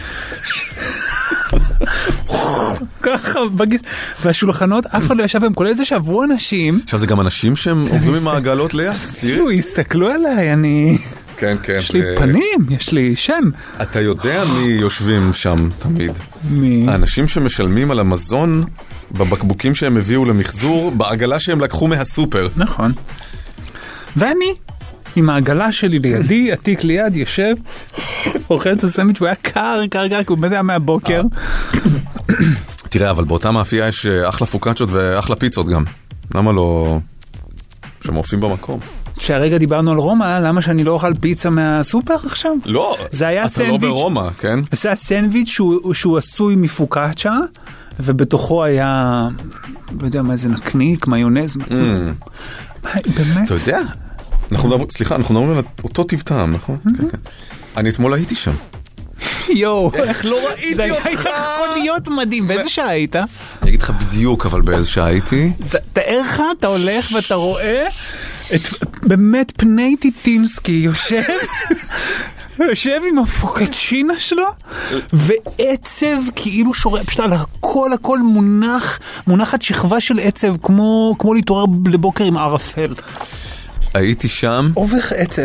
D: ככה בגיס, והשולחנות אף אחד לא ישב בהם, כולל זה שעברו אנשים.
C: עכשיו זה גם אנשים שהם עוברים עם העגלות ליד, סיריוס?
D: הסתכלו עליי, אני...
C: כן, כן.
D: יש לי פנים, יש לי שם.
C: אתה יודע מי יושבים שם תמיד?
D: מי?
C: האנשים שמשלמים על המזון בבקבוקים שהם הביאו למחזור, בעגלה שהם לקחו מהסופר.
D: נכון. ואני, עם העגלה שלי לידי, עתיק ליד, יושב, אוכל את הסנדוויץ', הוא היה קר, קר, קר, כי הוא בדעה מהבוקר.
C: תראה, אבל באותה מאפייה יש אחלה פוקאצ'ות ואחלה פיצות גם. למה לא... שמופיעים במקום?
D: שהרגע דיברנו על רומא, למה שאני לא אוכל פיצה מהסופר עכשיו?
C: לא, אתה לא ברומא, כן?
D: זה היה סנדוויץ' שהוא, שהוא עשוי מפוקאצ'ה, ובתוכו היה, לא יודע מה, איזה נקניק, מיונז.
C: Mm.
D: באמת?
C: אתה יודע? אנחנו מדברים, סליחה, אנחנו מדברים על אותו טבטעם, נכון? כן, כן. אני אתמול הייתי שם.
D: יואו,
C: איך לא ראיתי אותך?
D: זה היה יכול להיות מדהים. באיזה שעה היית?
C: אני אגיד לך בדיוק, אבל באיזה שעה הייתי.
D: תאר לך, אתה הולך ואתה רואה את באמת פני טיטינסקי יושב, יושב עם הפוקצ'ינה שלו, ועצב כאילו שורה, פשוט על הכל, הכל מונח, מונחת שכבה של עצב, כמו, כמו להתעורר לבוקר עם ערפל.
C: הייתי שם.
D: אובך עצב.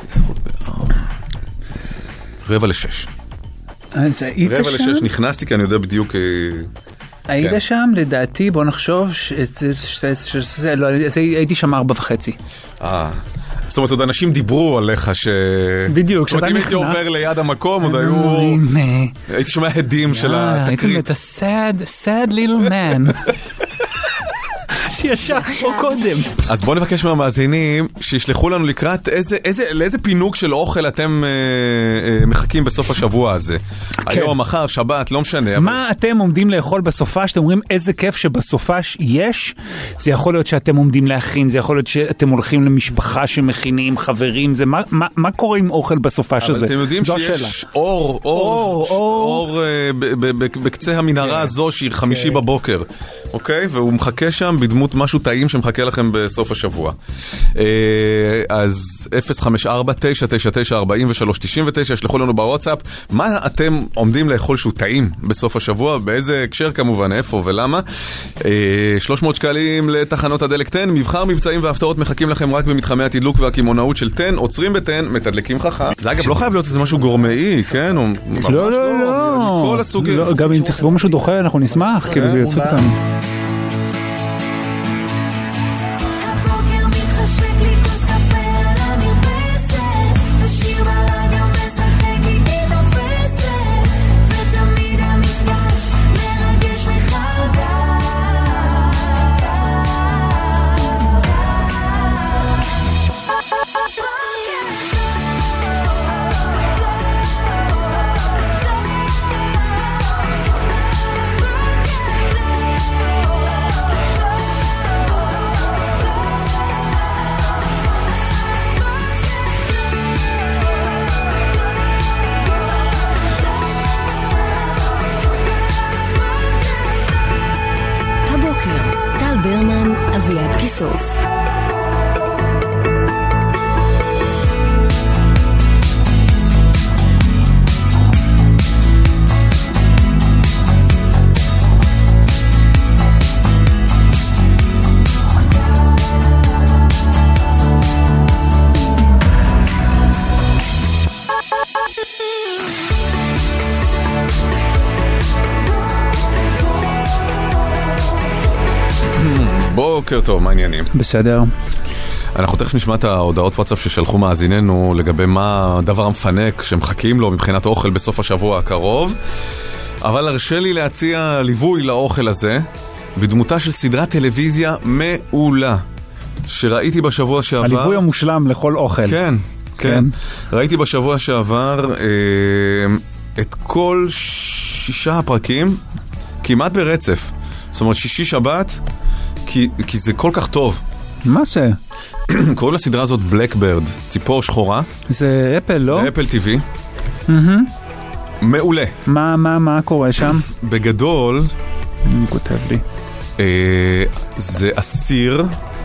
C: רבע לשש.
D: אז היית שם?
C: רבע לשש נכנסתי, כי אני יודע בדיוק...
D: היית שם, לדעתי, בוא נחשוב, הייתי שם ארבע וחצי.
C: אה, זאת אומרת, עוד אנשים דיברו עליך ש...
D: בדיוק,
C: שאתה נכנס. זאת אומרת, אם הייתי עובר ליד המקום, עוד היו... הייתי שומע הדים של התקרית.
D: הייתי את ה-sad, sad little man. שישב פה קודם.
C: אז בואו נבקש מהמאזינים שישלחו לנו לקראת איזה, איזה, לאיזה פינוק של אוכל אתם אה, אה, מחכים בסוף השבוע הזה. כן. היום, מחר, שבת, לא משנה.
D: מה אבל... אתם עומדים לאכול בסופש? אתם אומרים איזה כיף שבסופש יש? זה יכול להיות שאתם עומדים להכין, זה יכול להיות שאתם הולכים למשפחה שמכינים, חברים, זה מה, מה, מה קורה עם אוכל בסופש
C: אבל
D: הזה?
C: אתם יודעים שיש אור, אור, אור, אור, אור אה, ב, ב, ב, בקצה המנהרה כן. הזו שהיא חמישי כן. בבוקר. אוקיי? והוא מחכה שם בדמות משהו טעים שמחכה לכם בסוף השבוע. אז אפס חמש ארבע תשע תשע תשע ארבע שלוש תשע תשע, שלחו לנו בוואטסאפ, מה אתם עומדים לאכול שהוא טעים בסוף השבוע, באיזה הקשר כמובן, איפה ולמה. שלוש מאות שקלים לתחנות הדלק תן, מבחר מבצעים והפתעות מחכים לכם רק במתחמי התדלוק והכימונאות של תן, עוצרים בתן, מתדלקים חכם. זה אגב לא חייב להיות איזה משהו גורמאי, כן?
D: לא, לא, לא.
C: מכל הסוגים.
D: גם אם תכתבו משהו דוחה, אנחנו נשמח, כאילו זה יצא כאן.
C: בוקר טוב, מה העניינים?
D: בסדר.
C: אנחנו תכף נשמע את ההודעות וואטסאפ ששלחו מאזיננו לגבי מה הדבר המפנק שמחכים לו מבחינת אוכל בסוף השבוע הקרוב, אבל הרשה לי להציע ליווי לאוכל הזה בדמותה של סדרת טלוויזיה מעולה שראיתי בשבוע שעבר.
D: הליווי המושלם לכל אוכל.
C: כן, כן. ראיתי בשבוע שעבר אה, את כל שישה הפרקים כמעט ברצף. זאת אומרת שישי שבת, כי, כי זה כל כך טוב.
D: מה זה?
C: קוראים לסדרה הזאת בלקברד, ציפור שחורה.
D: זה אפל, לא?
C: זה אפל טיווי. מעולה.
D: מה, מה, מה קורה שם?
C: בגדול,
D: אני כותב לי.
C: אה, זה אסיר,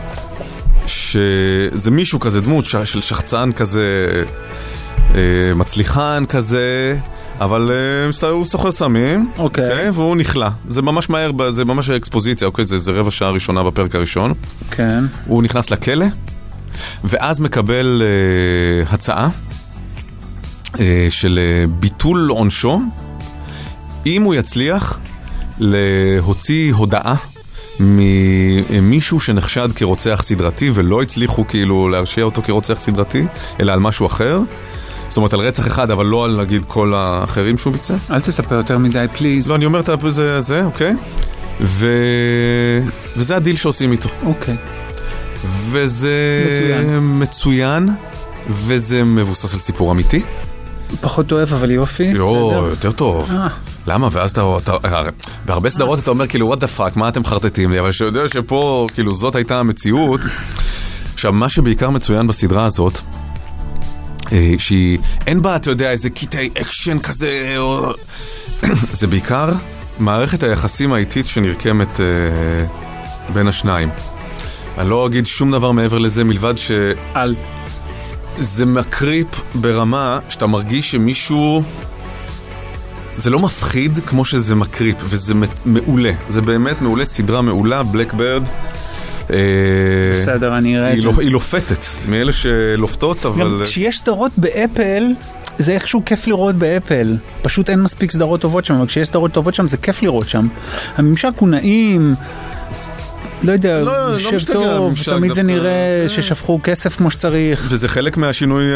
C: שזה מישהו כזה, דמות ש, של שחצן כזה, אה, מצליחן כזה, אבל אה, הוא סוחר סמים,
D: אוקיי.
C: Okay, והוא נכלה. זה ממש מהר, זה ממש אקספוזיציה, אוקיי? זה, זה רבע שעה ראשונה בפרק הראשון.
D: כן.
C: הוא נכנס לכלא, ואז מקבל אה, הצעה אה, של אה, ביטול עונשו, אם הוא יצליח להוציא הודעה ממישהו שנחשד כרוצח סדרתי, ולא הצליחו כאילו להרשיע אותו כרוצח סדרתי, אלא על משהו אחר. זאת אומרת, על רצח אחד, אבל לא על, נגיד, כל האחרים שהוא ביצע.
D: אל תספר יותר מדי, פליז.
C: לא, אני אומר את זה, זה, אוקיי? ו... וזה הדיל שעושים איתו.
D: אוקיי.
C: וזה
D: מצוין.
C: מצוין, וזה מבוסס על סיפור אמיתי.
D: פחות אוהב, אבל יופי.
C: יו, יותר טוב.
D: אה.
C: למה? ואז אתה, אתה, בהרבה סדרות אתה אומר, כאילו, what the fuck, מה אתם חרטטים לי? אבל שיודע שפה, כאילו, זאת הייתה המציאות. עכשיו, מה שבעיקר מצוין בסדרה הזאת, שהיא, אין בה, אתה יודע, איזה קיטי אקשן כזה, או... זה בעיקר מערכת היחסים האיטית שנרקמת אה, בין השניים. אני לא אגיד שום דבר מעבר לזה, מלבד ש...
D: על.
C: זה מקריפ ברמה שאתה מרגיש שמישהו... זה לא מפחיד כמו שזה מקריפ, וזה מעולה. זה באמת מעולה, סדרה מעולה, בלקברד.
D: בסדר, אני אראה את זה.
C: היא לופתת, מאלה שלופתות, אבל...
D: גם כשיש סדרות באפל, זה איכשהו כיף לראות באפל. פשוט אין מספיק סדרות טובות שם, אבל כשיש סדרות טובות שם, זה כיף לראות שם. הממשק הוא נעים, לא יודע, יושב טוב, תמיד זה נראה ששפכו כסף כמו שצריך.
C: וזה חלק מהשינוי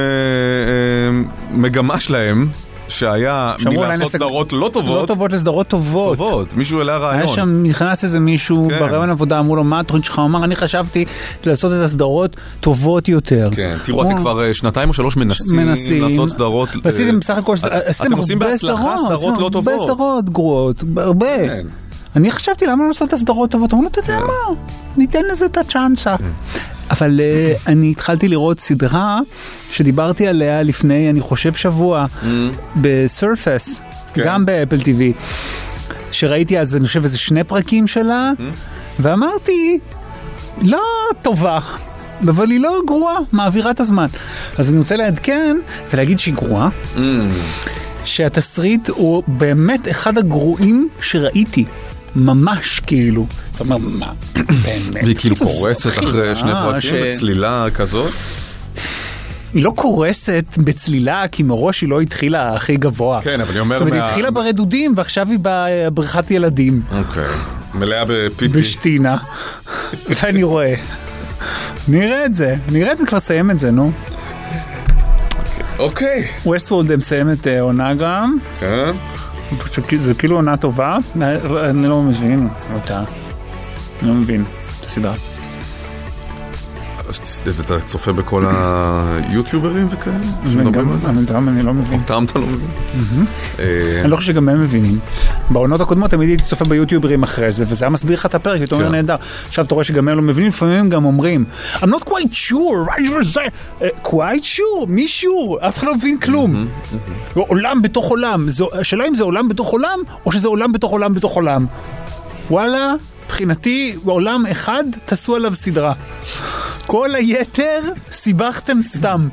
C: מגמה שלהם, שהיה מלעשות סדרות לא טובות.
D: לא טובות לסדרות טובות.
C: טובות, מישהו אלה הרעיון.
D: היה שם, נכנס איזה מישהו ברעיון עבודה, אמרו לו, מה התוכנית שלך? הוא אמר, אני חשבתי לעשות את הסדרות טובות יותר.
C: כן, תראו, אתם כבר שנתיים או שלוש מנסים לעשות סדרות.
D: ועשיתם בסך הכל,
C: אתם עושים בהצלחה סדרות לא טובות.
D: הרבה סדרות גרועות, הרבה. אני חשבתי למה לא לעשות את הסדרות טובות, אמרו לו, אתה יודע מה, ניתן לזה את הצ'אנסה. אבל uh, אני התחלתי לראות סדרה שדיברתי עליה לפני, אני חושב שבוע, mm. בסרפס, okay. גם באפל טיווי, שראיתי אז, אני חושב, איזה שני פרקים שלה, mm. ואמרתי, לא טובה, אבל היא לא גרועה, מעבירה את הזמן. אז אני רוצה לעדכן ולהגיד שהיא גרועה, mm. שהתסריט הוא באמת אחד הגרועים שראיתי. ממש כאילו. אתה אומר, מה? באמת.
C: והיא כאילו קורסת אחרי שני פרקים בצלילה כזאת?
D: היא לא קורסת בצלילה, כי מראש היא לא התחילה הכי גבוה.
C: כן, אבל היא אומרת...
D: זאת אומרת, היא התחילה ברדודים, ועכשיו היא בבריכת ילדים.
C: אוקיי. מלאה בפיפי.
D: בשתינה. ואני רואה. נראה את זה. נראה את זה, כבר סיים את זה, נו.
C: אוקיי.
D: ווסטוורלד מסיים את עונה גם.
C: כן.
D: זה כאילו עונה טובה, אני לא מבין אותה, אני לא מבין את הסדרה.
C: ואתה צופה בכל היוטיוברים וכאלה?
D: גם אני לא מבין.
C: אותם אתה לא מבין?
D: אני לא חושב שגם הם מבינים. בעונות הקודמות תמיד הייתי צופה ביוטיוברים אחרי זה, וזה היה מסביר לך את הפרק, ואתה אומר נהדר. עכשיו אתה רואה שגם הם לא מבינים, לפעמים הם גם אומרים I'm not quite sure, quite sure, מי sure? אף אחד לא מבין כלום. עולם בתוך עולם. השאלה אם זה עולם בתוך עולם, או שזה עולם בתוך עולם בתוך עולם. וואלה, מבחינתי, בעולם אחד תעשו עליו סדרה. כל היתר סיבכתם סתם.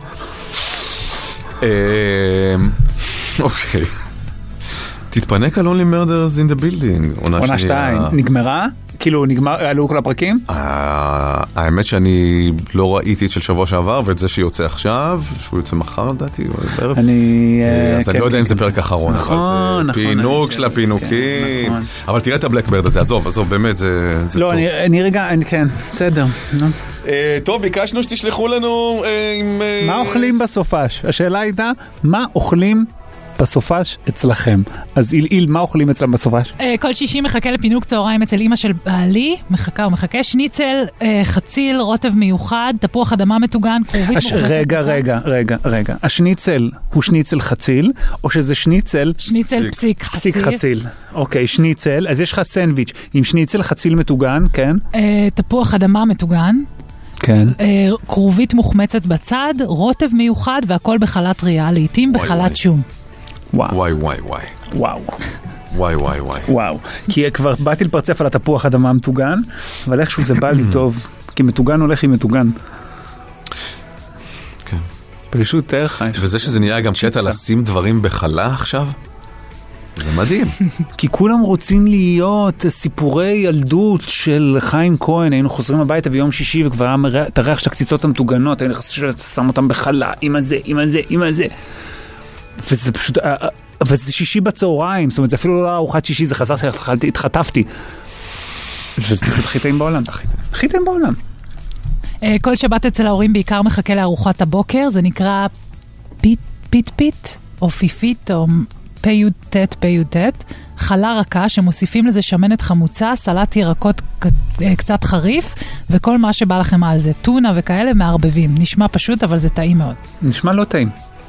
C: אוקיי. תתפנק על Only Murders in the Building.
D: עונה שתיים. נגמרה? כאילו, נגמר, עלו כל הפרקים?
C: האמת שאני לא ראיתי את של שבוע שעבר, ואת זה שיוצא עכשיו, שהוא יוצא מחר, לדעתי, או בערב.
D: אני...
C: אז אני לא יודע אם זה פרק אחרון, אבל זה פינוק של הפינוקים. אבל תראה את הבלקברד הזה, עזוב, עזוב, באמת, זה טוב.
D: לא, אני רגע, כן, בסדר.
C: טוב, ביקשנו שתשלחו לנו עם...
D: מה אוכלים בסופש? השאלה הייתה, מה אוכלים בסופש אצלכם? אז איל, מה אוכלים אצלם בסופש?
L: כל שישי מחכה לפינוק צהריים אצל אמא של בעלי, מחכה ומחכה, שניצל, חציל, רוטב מיוחד, תפוח אדמה מטוגן, כרובית מוחלטת.
D: רגע, רגע, רגע, רגע. השניצל הוא שניצל חציל, או שזה שניצל...
L: שניצל פסיק חציל.
D: פסיק חציל. אוקיי, שניצל. אז יש לך סנדוויץ' עם שניצל חציל מטוגן, כן?
L: תפוח אדמה מטוגן.
D: כן.
L: כרובית מוחמצת בצד, רוטב מיוחד, והכל בחלת ריאה, לעתים בחלת שום.
D: וואו.
C: וואי וואי וואי.
D: וואו.
C: וואי וואי וואי.
D: וואו. כי כבר באתי לפרצף על התפוח אדמה מטוגן, אבל איכשהו זה בא לי טוב, כי מטוגן הולך עם מטוגן.
C: כן.
D: פשוט תארך.
C: וזה שזה נהיה גם קטע לשים דברים בחלה עכשיו? זה מדהים.
D: כי כולם רוצים להיות סיפורי ילדות של חיים כהן, היינו חוזרים הביתה ביום שישי וכבר את הריח של הקציצות המטוגנות, היינו שם אותם בחלה, עם הזה, עם הזה, עם הזה. וזה פשוט, וזה שישי בצהריים, זאת אומרת, זה אפילו לא ארוחת שישי, זה חזרתי, התחטפתי. וזה פשוט הכי טעים בעולם. הכי טעים בעולם.
L: כל שבת אצל ההורים בעיקר מחכה לארוחת הבוקר, זה נקרא פיט פיט פיט, או פיפית, או פיוטט פיוטט, חלה רכה שמוסיפים לזה שמנת חמוצה, סלט ירקות קצת חריף, וכל מה שבא לכם על זה, טונה וכאלה מערבבים. נשמע פשוט, אבל זה טעים מאוד.
D: נשמע לא טעים.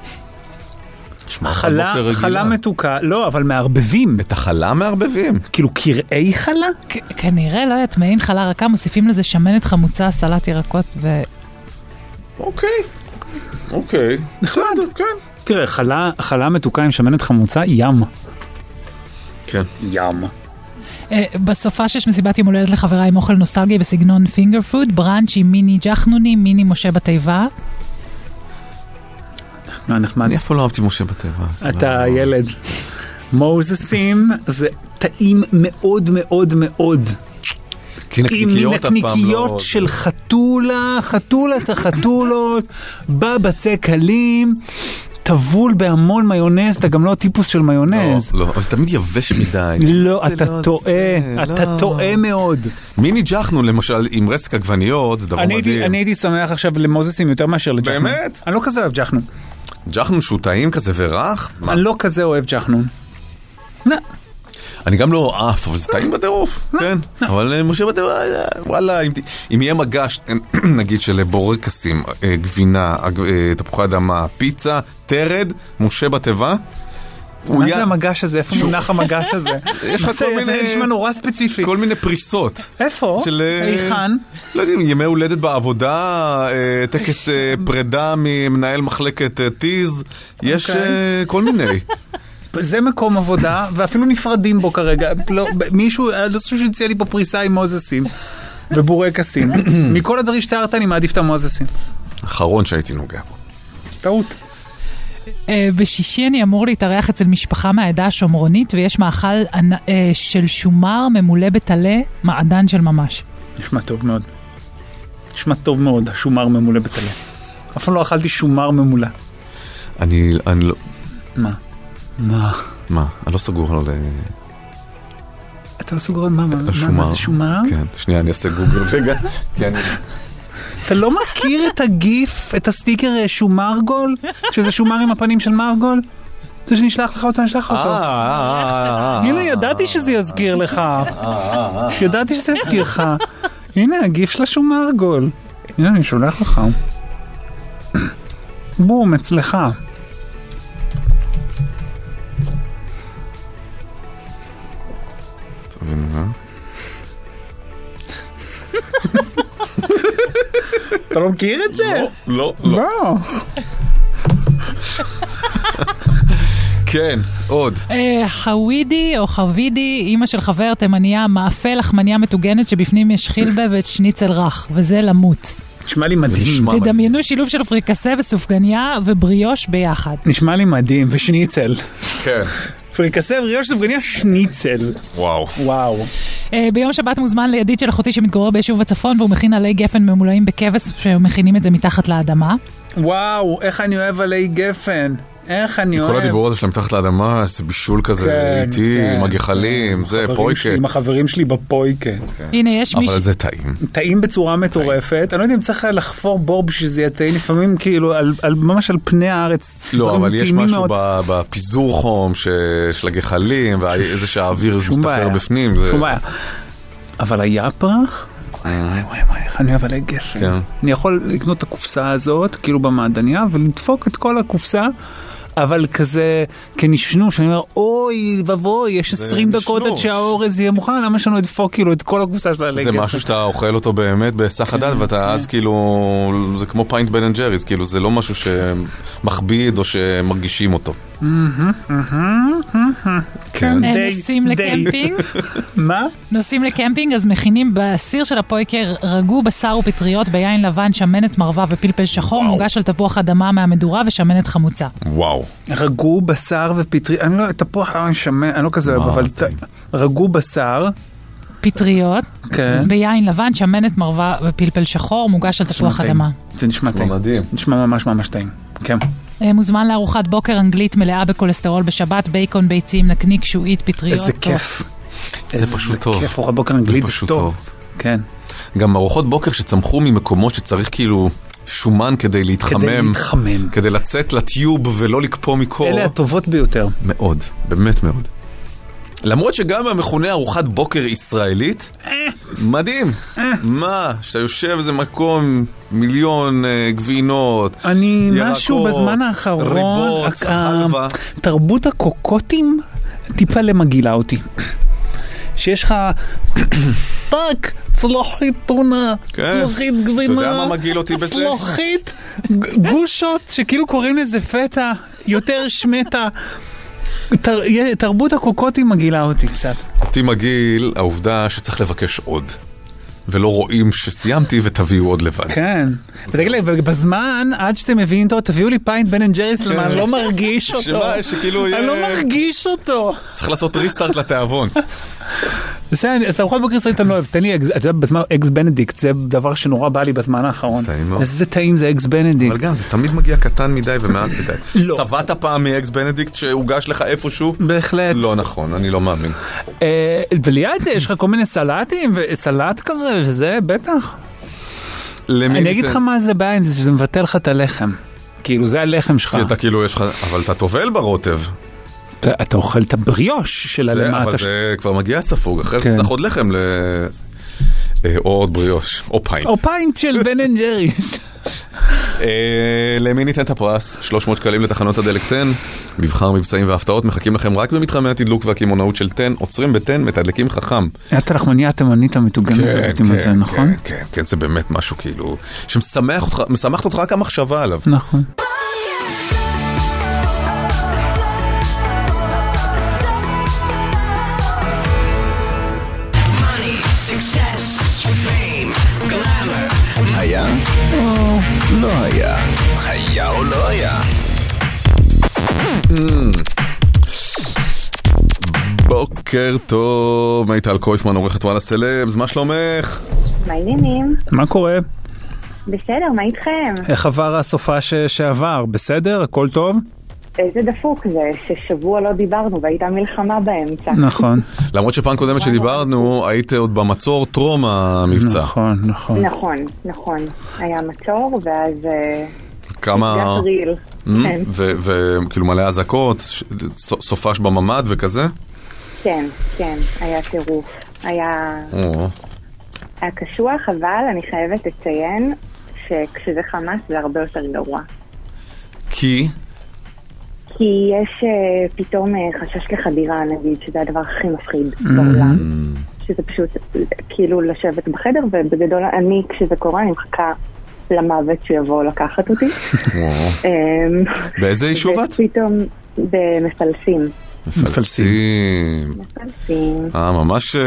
D: חלה, חלה מתוקה, לא, אבל מערבבים.
C: את החלה מערבבים?
D: כאילו קרעי חלה?
L: כנראה, לא יודעת, מעין חלה רכה, מוסיפים לזה שמנת חמוצה, סלט ירקות ו...
C: אוקיי, אוקיי.
D: נחמד, כן. תראה, חלה, חלה מתוקה עם שמנת חמוצה, ים.
C: כן.
D: ים.
L: בסופה שיש מסיבת יום הולדת לחברה עם אוכל נוסטלגי בסגנון פינגר פוד, בראנץ' עם מיני ג'חנוני, מיני משה בתיבה.
C: אני אף פעם לא אהבתי משה בטבע.
D: אתה ילד. מוזסים זה טעים מאוד מאוד מאוד.
C: כי נקניקיות אף פעם לא...
D: עם נקניקיות של חתולה, חתולת החתולות, בבצק קלים, טבול בהמון מיונז, אתה גם לא טיפוס של מיונז.
C: לא, לא, אבל זה תמיד יבש מדי.
D: לא, אתה טועה, אתה טועה מאוד.
C: מיני ג'חנו למשל עם רסק עגבניות, זה דבר מדהים.
D: אני הייתי שמח עכשיו למוזסים יותר מאשר לג'חנו.
C: באמת?
D: אני לא כזה אוהב ג'חנו.
C: ג'חנון שהוא טעים כזה ורח?
D: אני לא כזה אוהב ג'חנון. לא.
C: אני גם לא אף, אבל זה טעים בטירוף, כן. אבל משה בטבע, וואלה, אם יהיה מגש, נגיד של בורקסים, גבינה, תפוחי אדמה, פיצה, תרד, משה בטבע.
D: מה זה המגש הזה? איפה מונח המגש הזה?
C: יש לך כל מיני...
D: זה נשמע נורא ספציפי.
C: כל מיני פריסות.
D: איפה? איכן?
C: לא יודעים, ימי הולדת בעבודה, טקס פרידה ממנהל מחלקת טיז, יש כל מיני.
D: זה מקום עבודה, ואפילו נפרדים בו כרגע. מישהו, לא חושב שהציע לי פה פריסה עם מוזסים ובורקסים. מכל הדברים שתיארת, אני מעדיף את המוזסים.
C: אחרון שהייתי נוגע בו.
D: טעות.
L: בשישי אני אמור להתארח אצל משפחה מהעדה השומרונית, ויש מאכל של שומר ממולא בטלה, מעדן של ממש.
D: נשמע טוב מאוד. נשמע טוב מאוד, השומר ממולא בטלה. אף פעם לא אכלתי שומר ממולא.
C: אני, אני לא...
D: מה? מה?
C: מה? אני לא סגור על...
D: אתה לא סגור על מה?
C: השומר.
D: מה זה שומר?
C: כן, שנייה, אני אעשה גוגל רגע. כי אני...
D: אתה לא מכיר את הגיף, את הסטיקר שומרגול? שזה שומר עם הפנים של מרגול? זה שנשלח לך אותו, נשלח אותו. הנה, ידעתי שזה יזכיר לך. ידעתי שזה יזכיר לך. הנה, הגיף של השומרגול. הנה, אני שולח לך. בום, אצלך. אתה לא מכיר את זה?
C: לא, לא, לא. כן, עוד.
L: חווידי או חווידי, אמא של חבר תימניה, מאפה לחמניה מטוגנת שבפנים יש חילבה ושניצל רך, וזה למות.
D: נשמע לי מדהים.
L: תדמיינו שילוב של פריקסה וסופגניה ובריאוש ביחד.
D: נשמע לי מדהים, ושניצל.
C: כן.
D: פריקסה בריאוש סופגניה שניצל.
C: וואו.
D: וואו.
L: אה, ביום שבת מוזמן לידיד של אחותי שמתגורר ביישוב בצפון, והוא מכין עלי גפן ממולאים בכבש, שמכינים את זה מתחת לאדמה.
D: וואו, איך אני אוהב עלי גפן. איך אני אוהב.
C: כל הדיבור הזה שלהם מתחת לאדמה, זה בישול כזה איטי, עם הגחלים, זה פויקה.
D: עם החברים שלי בפויקה.
L: הנה, יש מישהו...
C: אבל זה טעים.
D: טעים בצורה מטורפת. אני לא יודע אם צריך לחפור בור בשביל זה יהיה טעים, לפעמים כאילו, ממש על פני הארץ.
C: לא, אבל יש משהו בפיזור חום של הגחלים, ואיזה שהאוויר מסתפר בפנים.
D: שום בעיה. אבל היה פרח? וואי וואי וואי, איך אני אוהב עלי גפן. אני יכול לקנות את הקופסה הזאת, כאילו במעדניה, ולדפוק את כל הקופסה, אבל כזה, כנשנו, שאני אומר, אוי, ובוי, יש עשרים דקות עד שהאורז יהיה מוכן, למה שאני אדפוק כאילו את כל הקופסה של עלי גפן?
C: זה משהו שאתה אוכל אותו באמת בסך הדעת, ואתה אז כאילו, זה כמו פיינט בן אנד ג'ריס, כאילו זה לא משהו שמכביד או שמרגישים אותו.
L: נוסעים לקמפינג.
D: מה?
L: נוסעים לקמפינג, אז מכינים בסיר של הפויקר רגו בשר ופטריות ביין לבן, שמנת מרווה ופלפל שחור, מוגש על תפוח אדמה מהמדורה ושמנת חמוצה.
C: וואו.
D: רגו בשר ופטריות, אני לא, תפוח שמן, אני לא כזה אוהב, אבל רגו בשר.
L: פטריות, ביין לבן, שמנת מרווה ופלפל שחור, מוגש על תפוח אדמה.
D: זה נשמע טעים. נשמע ממש ממש טעים. כן.
L: מוזמן לארוחת בוקר אנגלית מלאה בכולסטרול בשבת, בייקון, ביצים, נקניק, שועית, פטריות.
D: איזה כיף.
C: זה פשוט טוב.
D: כיף, ארוחת בוקר אנגלית זה טוב. כן.
C: גם ארוחות בוקר שצמחו ממקומות שצריך כאילו שומן כדי להתחמם.
D: כדי להתחמם.
C: כדי לצאת לטיוב ולא לקפוא מקור.
D: אלה הטובות ביותר.
C: מאוד, באמת מאוד. למרות שגם המכונה ארוחת בוקר ישראלית, מדהים. מה? שאתה יושב איזה מקום, מיליון גבינות,
D: אני משהו בזמן האחרון,
C: ריבות, חלבה.
D: תרבות הקוקוטים טיפה למגילה אותי. שיש לך טק, צלוחית טונה, צלוחית גבינה,
C: אתה יודע מה מגיל אותי בזה?
D: צלוחית גושות שכאילו קוראים לזה פטה, יותר שמטה. תרבות הקוקוטים מגילה אותי קצת.
C: אותי מגיל העובדה שצריך לבקש עוד. ולא רואים שסיימתי ותביאו עוד לבד.
D: כן. ותגיד לי, בזמן, עד שאתם מביאים אותו, תביאו לי פיינט בן אנד ג'ריס, למה אני לא מרגיש אותו.
C: שמה, שכאילו יהיה...
D: אני לא מרגיש אותו.
C: צריך לעשות ריסטארט לתיאבון.
D: אז ארוחת בוקר ישראלית אני לא אוהב. תן לי, אתה יודע, בזמן אקס בנדיקט, זה דבר שנורא בא לי בזמן האחרון. איזה טעים זה אקס בנדיקט.
C: אבל גם, זה תמיד מגיע קטן מדי ומעט מדי. סבאת פעם מאקס בנדיקט שהוגש לך איפשהו?
D: בהחלט.
C: לא נכון, אני לא מאמין.
D: וליד זה, יש לך כל מיני סלטים, וסלט כזה, וזה, בטח. אני אגיד לך מה זה בעין, זה שזה מבטל לך את הלחם. כאילו, זה הלחם שלך.
C: אתה כאילו, יש לך, אבל אתה טובל ברוטב.
D: אתה אוכל את הבריאוש של הלמטה.
C: אבל זה כבר מגיע ספוג, אחרי זה צריך עוד לחם ל... או עוד בריאוש, או פיינט.
D: או פיינט של בן אנד ג'ריס.
C: למי ניתן את הפרס? שלוש מאות שקלים לתחנות הדלק תן, מבחר מבצעים והפתעות מחכים לכם רק במתחמי התדלוק והקימונאות של תן, עוצרים בתן, מתדלקים חכם.
D: את הלחמניה התימנית המתוגנת הזאת עם זה, נכון?
C: כן, כן, כן, זה באמת משהו כאילו, שמשמחת אותך רק המחשבה עליו.
D: נכון.
B: היה או לא היה? היה או לא היה?
C: בוקר טוב, מיטל קויפמן, עורכת וואלה סלבס, מה שלומך?
F: מה העניינים?
D: מה קורה?
F: בסדר, מה איתכם?
D: איך עבר הסופה שעבר? בסדר? הכל טוב?
F: איזה דפוק זה, ששבוע לא דיברנו והייתה מלחמה באמצע.
D: נכון.
C: למרות שפעם קודמת שדיברנו, היית עוד במצור טרום המבצע.
D: נכון, נכון.
F: נכון, נכון. היה מצור, ואז...
C: כמה... וכאילו מלא הזעקות, סופש בממד וכזה?
F: כן, כן, היה טירוף. היה... היה קשוח, אבל אני חייבת לציין שכשזה חמאס זה הרבה יותר גרוע.
C: כי?
F: כי יש uh, פתאום uh, חשש לחדירה, נגיד, שזה הדבר הכי מפחיד mm-hmm. בעולם. שזה פשוט כאילו לשבת בחדר, ובגדול אני, כשזה קורה, אני מחכה למוות שיבוא לקחת אותי.
C: באיזה יישוב את?
F: פתאום במפלסים.
C: מפלסים.
F: מפלסים.
C: אה, ממש...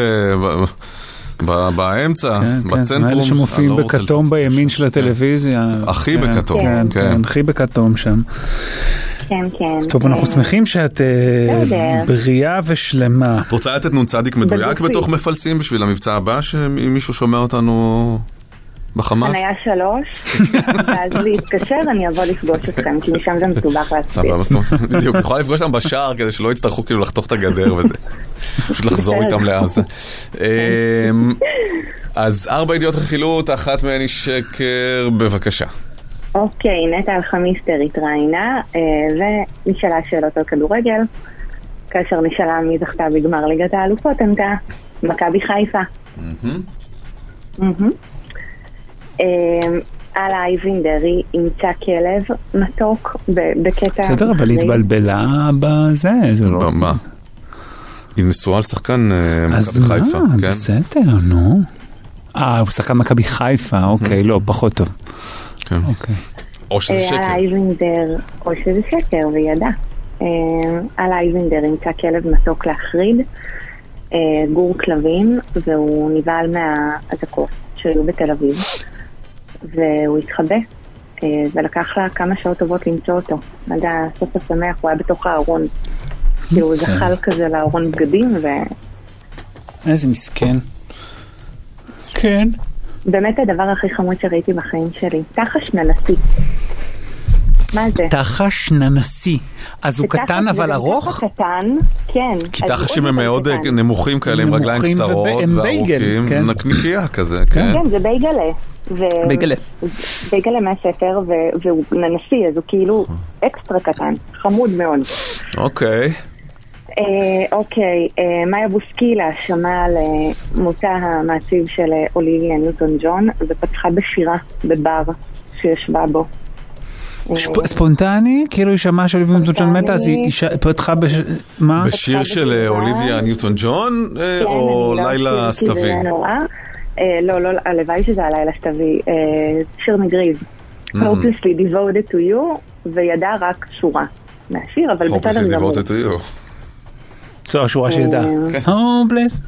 C: באמצע, בצנטרום.
D: האלה שמופיעים בכתום בימין של הטלוויזיה.
C: הכי בכתום,
D: כן. הכי בכתום שם.
F: כן, כן.
D: טוב, אנחנו שמחים שאת אה,
F: בסדר.
D: בריאה ושלמה.
C: את רוצה לתת נון צדיק מדויק
F: בגופי.
C: בתוך מפלסים בשביל המבצע הבא, שאם מישהו שומע אותנו בחמאס?
F: חניה שלוש, ואז להתקשר, אני אבוא לפגוש אתכם, כי משם זה מסובך להסביר.
C: סבבה, זאת אומרת, בדיוק, אני יכולה לפגוש אותם בשער כדי שלא יצטרכו כאילו לחתוך את הגדר וזה. פשוט לחזור איתם לעזה. אמ, אז ארבע ידיעות רכילות, אחת מהן היא שקר, בבקשה.
F: אוקיי, נטע אלחמיסטר התראיינה, אה, ונשאלה שאלות על כדורגל, כאשר נשאלה מי זכתה בגמר ליגת האלופות, ענתה מכבי חיפה. מהמם. אה, אלה אייבינדרי אימצה כלב מתוק ב- בקטע...
D: בסדר, אבל היא התבלבלה בזה, זה לא...
C: מה? היא נשואה לשחקן אה, מכבי
D: אז
C: חיפה,
D: מה,
C: כן?
D: בסדר, נו. אה, הוא שחקן מכבי חיפה, אוקיי, לא, פחות טוב.
C: כן.
D: אוקיי.
C: או שזה
F: אה,
C: שקר.
F: אלה אייבינדר, או שזה שקר, וידע. אה, אלה אייבינדר אימצה כלב מתוק להחריד, אה, גור כלבים, והוא נבהל מהאזעקות שהיו בתל אביב, והוא התחבא, אה, ולקח לה כמה שעות טובות למצוא אותו. עד הסוף השמח, הוא היה בתוך הארון. כי הוא זחל כזה לארון בגדים, ו...
D: איזה מסכן. כן.
F: באמת הדבר הכי חמוד שראיתי בחיים שלי. תחש ננסי. מה זה?
D: תחש ננסי. אז הוא
F: ותחש
D: קטן
F: זה
D: אבל
F: גם
D: ארוך?
F: תחש קטן, כן.
C: כי
F: אז
C: תחשים
F: הוא
C: הם
F: עוד
C: מאוד
F: יותר קטן.
C: נמוכים כאלה, עם רגליים
D: נמוכים
C: קצרות
D: והם בייגל,
C: וארוכים,
D: כן.
C: נקניקייה כזה, כן.
F: כן, זה בייגלה. ו-
D: בייגלה.
F: בייגלה מהספר, ו- והוא ננסי, אז הוא כאילו אקסטרה קטן. חמוד מאוד.
C: אוקיי.
F: אה, אוקיי, אה, מאיה בוסקילה שמעה על אה, מותה המעציב של אה, אוליביה ניוטון ג'ון, ופתחה בשירה בבר שישבה בו.
D: שפ- ספונטני? כאילו היא שמעה שאוליביה ניוטון ג'ון מתה, אז היא ש- פתחה בש... מה?
C: בשיר של אה, אוליביה ניוטון ג'ון, אה, או
F: כן, אני לא
C: לילה
F: אזכיר, כי זה
C: סתווי?
F: היה נורא. אה, לא, לא, הלוואי שזה הלילה סתווי. אה, שיר מגריז. Hopelessly devoted to you, וידע רק שורה מהשיר, אבל בסדר
C: Hopelessly
F: גמור.
C: devoted to you.
D: זו השורה שידע.
F: כן.
D: הומבלס.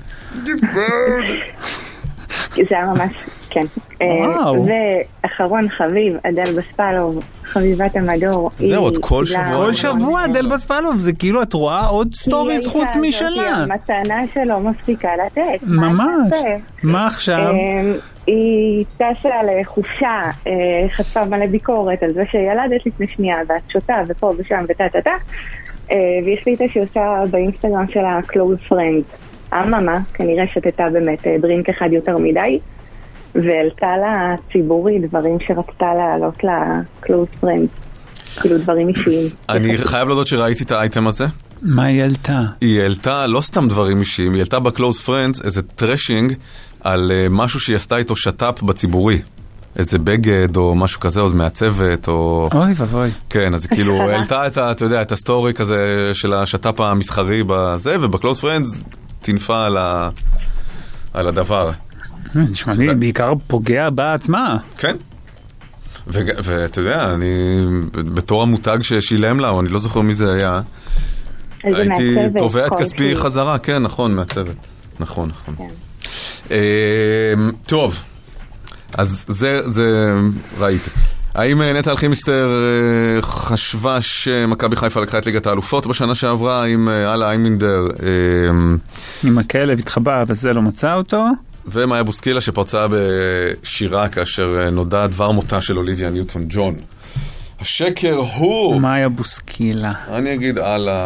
F: זה היה ממש, כן.
D: וואו.
F: ואחרון חביב, אדל בספלוב, חביבת המדור.
C: זהו, עוד
F: היא
C: כל
F: קיבלה
C: שבוע.
D: כל
F: המון
D: שבוע
F: המון.
D: דל בספלוב, זה כאילו את רואה עוד סטוריז
F: היא
D: חוץ
F: הייתה
D: משלה.
F: הזאתי, המתנה שלו מפסיקה לתת. מה
D: ממש.
F: תעשה?
D: מה עכשיו?
F: אמ, היא טסה לחופשה, אה, חשפה מלא ביקורת על זה שילדת לפני שנייה, ואת שותה ופה ושם ותה תה תה, אה, והיא החליטה שהיא עושה באינסטגרם שלה close friends. אממה, כנראה שתתה באמת אה, דרינק אחד יותר מדי, והעלתה לה ציבורי דברים שרצתה להעלות לה close friends, כאילו דברים אישיים.
C: אני חייב להודות שראיתי את האייטם הזה.
D: מה היא העלתה?
C: היא העלתה לא סתם דברים אישיים, היא העלתה ב-Close Friends איזה טרשינג על uh, משהו שהיא עשתה איתו שטאפ בציבורי. איזה בגד או משהו כזה, או מעצבת, או...
D: אוי ואבוי.
C: כן, אז כאילו העלתה את, ה, אתה יודע, את הסטורי כזה של השטאפ המסחרי בזה, וב-Close Friends תנפה על, ה... על הדבר.
D: נשמע לי בעיקר פוגע בעצמה.
C: כן. ו- ואתה יודע, אני בתור המותג ששילם לה, או אני לא זוכר מי זה היה,
F: איזה
C: הייתי
F: מעצבת
C: תובע את
F: כלשהי.
C: כספי חזרה, כן, נכון, מעצבת. נכון, נכון. אה, טוב, אז זה, זה ראיתי. האם אה, נטע אלחמיסטר אה, חשבה שמכבי חיפה לקחה את ליגת האלופות בשנה שעברה? האם אה, אלה אייבינדר... אה,
D: עם הכלב התחבא וזה לא מצא אותו?
C: ומאיה בוסקילה שפרצה בשירה כאשר נודע דבר מותה של אוליביה ניוטון ג'ון. השקר הוא...
D: מאיה בוסקילה.
C: אני אגיד אלה.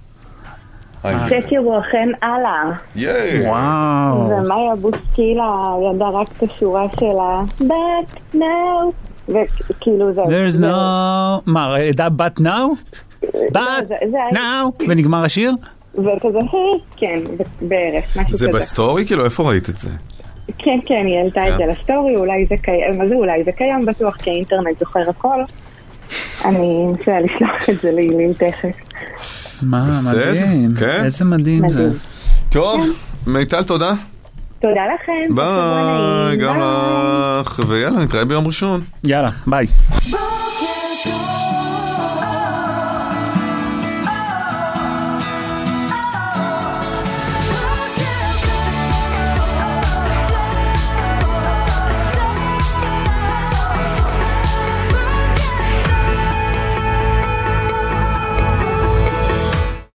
F: השקר הוא אכן אלה.
C: ייי!
D: וואו.
F: ומאיה בוסקילה ידעה רק את השורה שלה, but now, וכאילו זה...
D: There's no... מה, ידע but now? but now? ונגמר השיר?
F: וכזה, כן, בערך, משהו
C: זה
F: כזה.
C: בסטורי? כאילו, איפה ראית את זה?
F: כן, כן, היא העלתה את זה לסטורי, אולי זה קיים, מה זה אולי? זה קיים בטוח, כי האינטרנט זוכר הכל. אני מנסה לשלוח את זה להילים תכף.
D: מה,
C: בסדר,
D: מדהים.
C: כן.
D: איזה מדהים זה.
F: מדהים.
C: טוב, מיטל, תודה.
F: תודה לכם.
C: ביי, גם לך. ויאללה, נתראה ביום ראשון.
D: יאללה, ביי.
I: בוא